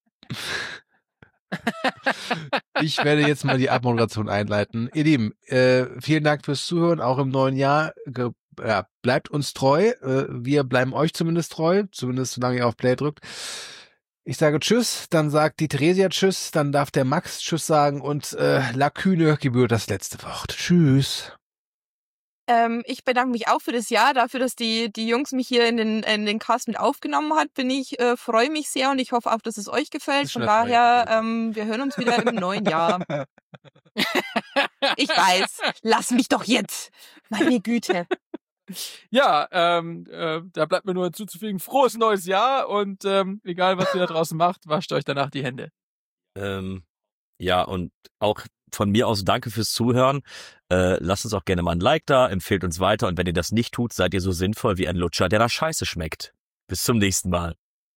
werde jetzt mal die Abmoderation einleiten. Ihr Lieben, vielen Dank fürs Zuhören, auch im neuen Jahr. Bleibt uns treu. Wir bleiben euch zumindest treu, zumindest solange ihr auf Play drückt. Ich sage Tschüss, dann sagt die Theresia Tschüss, dann darf der Max Tschüss sagen und Laküne gebührt das letzte Wort. Tschüss.
Ich bedanke mich auch für das Jahr, dafür, dass die Jungs mich hier in den Cast mit aufgenommen hat. Freue mich sehr und ich hoffe auch, dass es euch gefällt. Von daher, wir hören uns wieder im neuen Jahr. Ich weiß, lass mich doch jetzt. Meine Güte.
Ja, da bleibt mir nur hinzuzufügen, frohes neues Jahr und egal, was ihr da draußen macht, wascht euch danach die Hände.
Ja, und auch von mir aus danke fürs Zuhören. Lasst uns auch gerne mal ein Like da, empfehlt uns weiter und wenn ihr das nicht tut, seid ihr so sinnvoll wie ein Lutscher, der nach Scheiße schmeckt. Bis zum nächsten Mal.